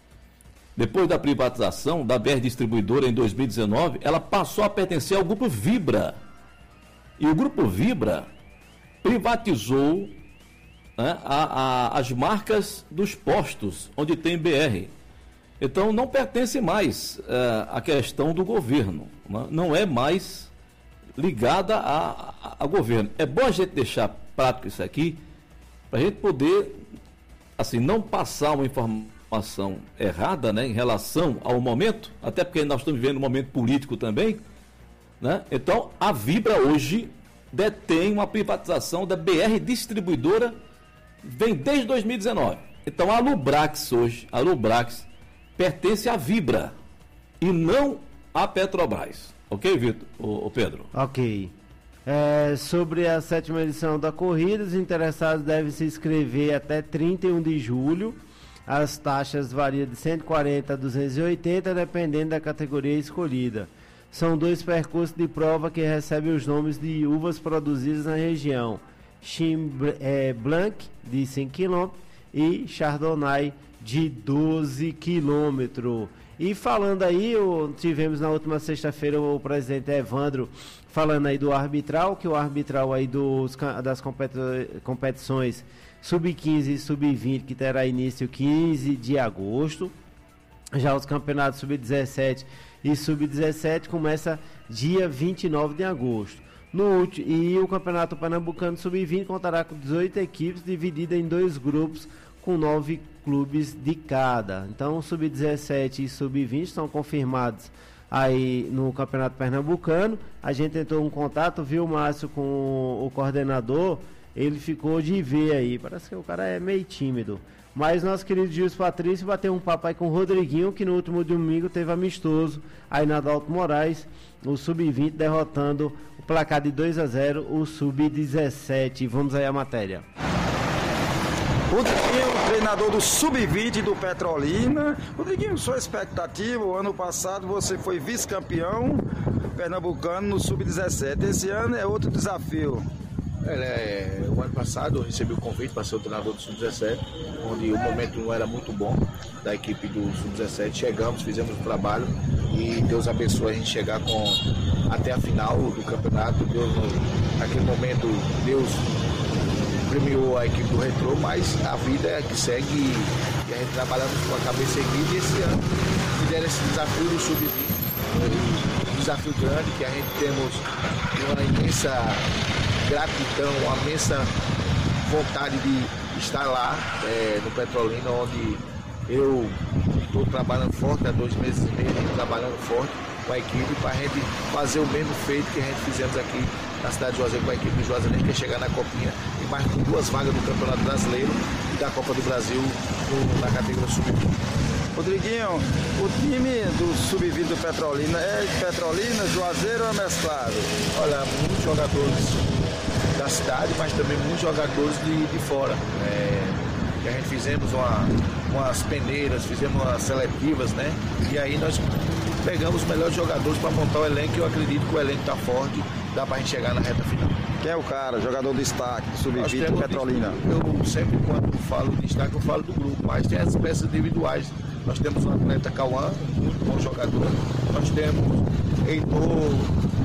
depois da privatização da BR Distribuidora em 2019, ela passou a pertencer ao Grupo Vibra. E o Grupo Vibra privatizou, né, as marcas dos postos onde tem BR. Então não pertence mais à questão do governo, né? Não é mais ligada ao governo. É bom a gente deixar prático isso aqui, para a gente poder, assim, não passar uma informação errada, né, em relação ao momento, até porque nós estamos vivendo um momento político também, né? Então a Vibra hoje detém uma privatização da BR Distribuidora, vem desde 2019. Então a Lubrax hoje, pertence à Vibra e não à Petrobras. Ok, Vitor? O Pedro? Ok. Sobre a 7ª edição da corrida, os interessados devem se inscrever até 31 de julho. As taxas variam de 140 a 280, dependendo da categoria escolhida. São 2 percursos de prova que recebem os nomes de uvas produzidas na região. Chimay Blanc, de 5 km, e Chardonnay, de 12 km. E falando aí, tivemos na última sexta-feira o presidente Evandro falando aí do arbitral, que o arbitral aí das competições Sub-15 e Sub-20, que terá início 15 de agosto. Já os campeonatos Sub-17 e Sub-17 começa dia 29 de agosto. E o Campeonato Pernambucano Sub-20 contará com 18 equipes divididas em 2 grupos com 9 clubes de cada. Então, Sub-17 e Sub-20 estão confirmados aí no Campeonato Pernambucano. A gente entrou em contato, viu, Márcio, com o coordenador. Ele ficou de ver aí, parece que o cara é meio tímido. Mas nosso querido Gilson Patrício bateu um papo aí com o Rodriguinho, que no último domingo teve amistoso aí na Adalto Moraes, o Sub-20 derrotando o placar de 2-0, o Sub-17. Vamos aí à matéria. Rodriguinho, treinador do Sub-20 do Petrolina. Rodriguinho, sua expectativa, o ano passado você foi vice-campeão pernambucano no Sub-17. Esse ano é outro desafio. O ano passado eu recebi o convite para ser o treinador do Sub-17, onde o momento não era muito bom da equipe do Sub-17. Chegamos, fizemos o trabalho e Deus abençoe a gente chegar até a final do campeonato. Naquele momento Deus premiou a equipe do Retrô, mas a vida é que segue e a gente trabalhando com a cabeça erguida. E esse ano fizeram esse desafio do Sub-20, um desafio grande que a gente temos uma imensa gratidão, uma imensa vontade de estar lá no Petrolina, onde eu estou trabalhando forte há 2 meses e meio, trabalhando forte com a equipe para a gente fazer o mesmo feito que a gente fizemos aqui na cidade de Juazeiro com a equipe de Juazeiro, que é chegar na Copinha e mais com 2 vagas do Campeonato Brasileiro e da Copa do Brasil na categoria Sub-20. Rodriguinho, o time do Sub-20 do Petrolina é de Petrolina, Juazeiro ou é mesclado? Olha, muitos jogadores da cidade, mas também muitos jogadores de fora. A gente fizemos umas peneiras, fizemos umas seletivas, né? E aí nós pegamos os melhores jogadores para montar o elenco, e eu acredito que o elenco está forte, dá para a gente chegar na reta final. Quem é o cara, jogador de destaque do Sub-20 do Petrolina? Eu sempre, quando falo de destaque, eu falo do grupo, mas tem as peças individuais. Nós temos o atleta Cauã, muito bom jogador. Nós temos Heitor,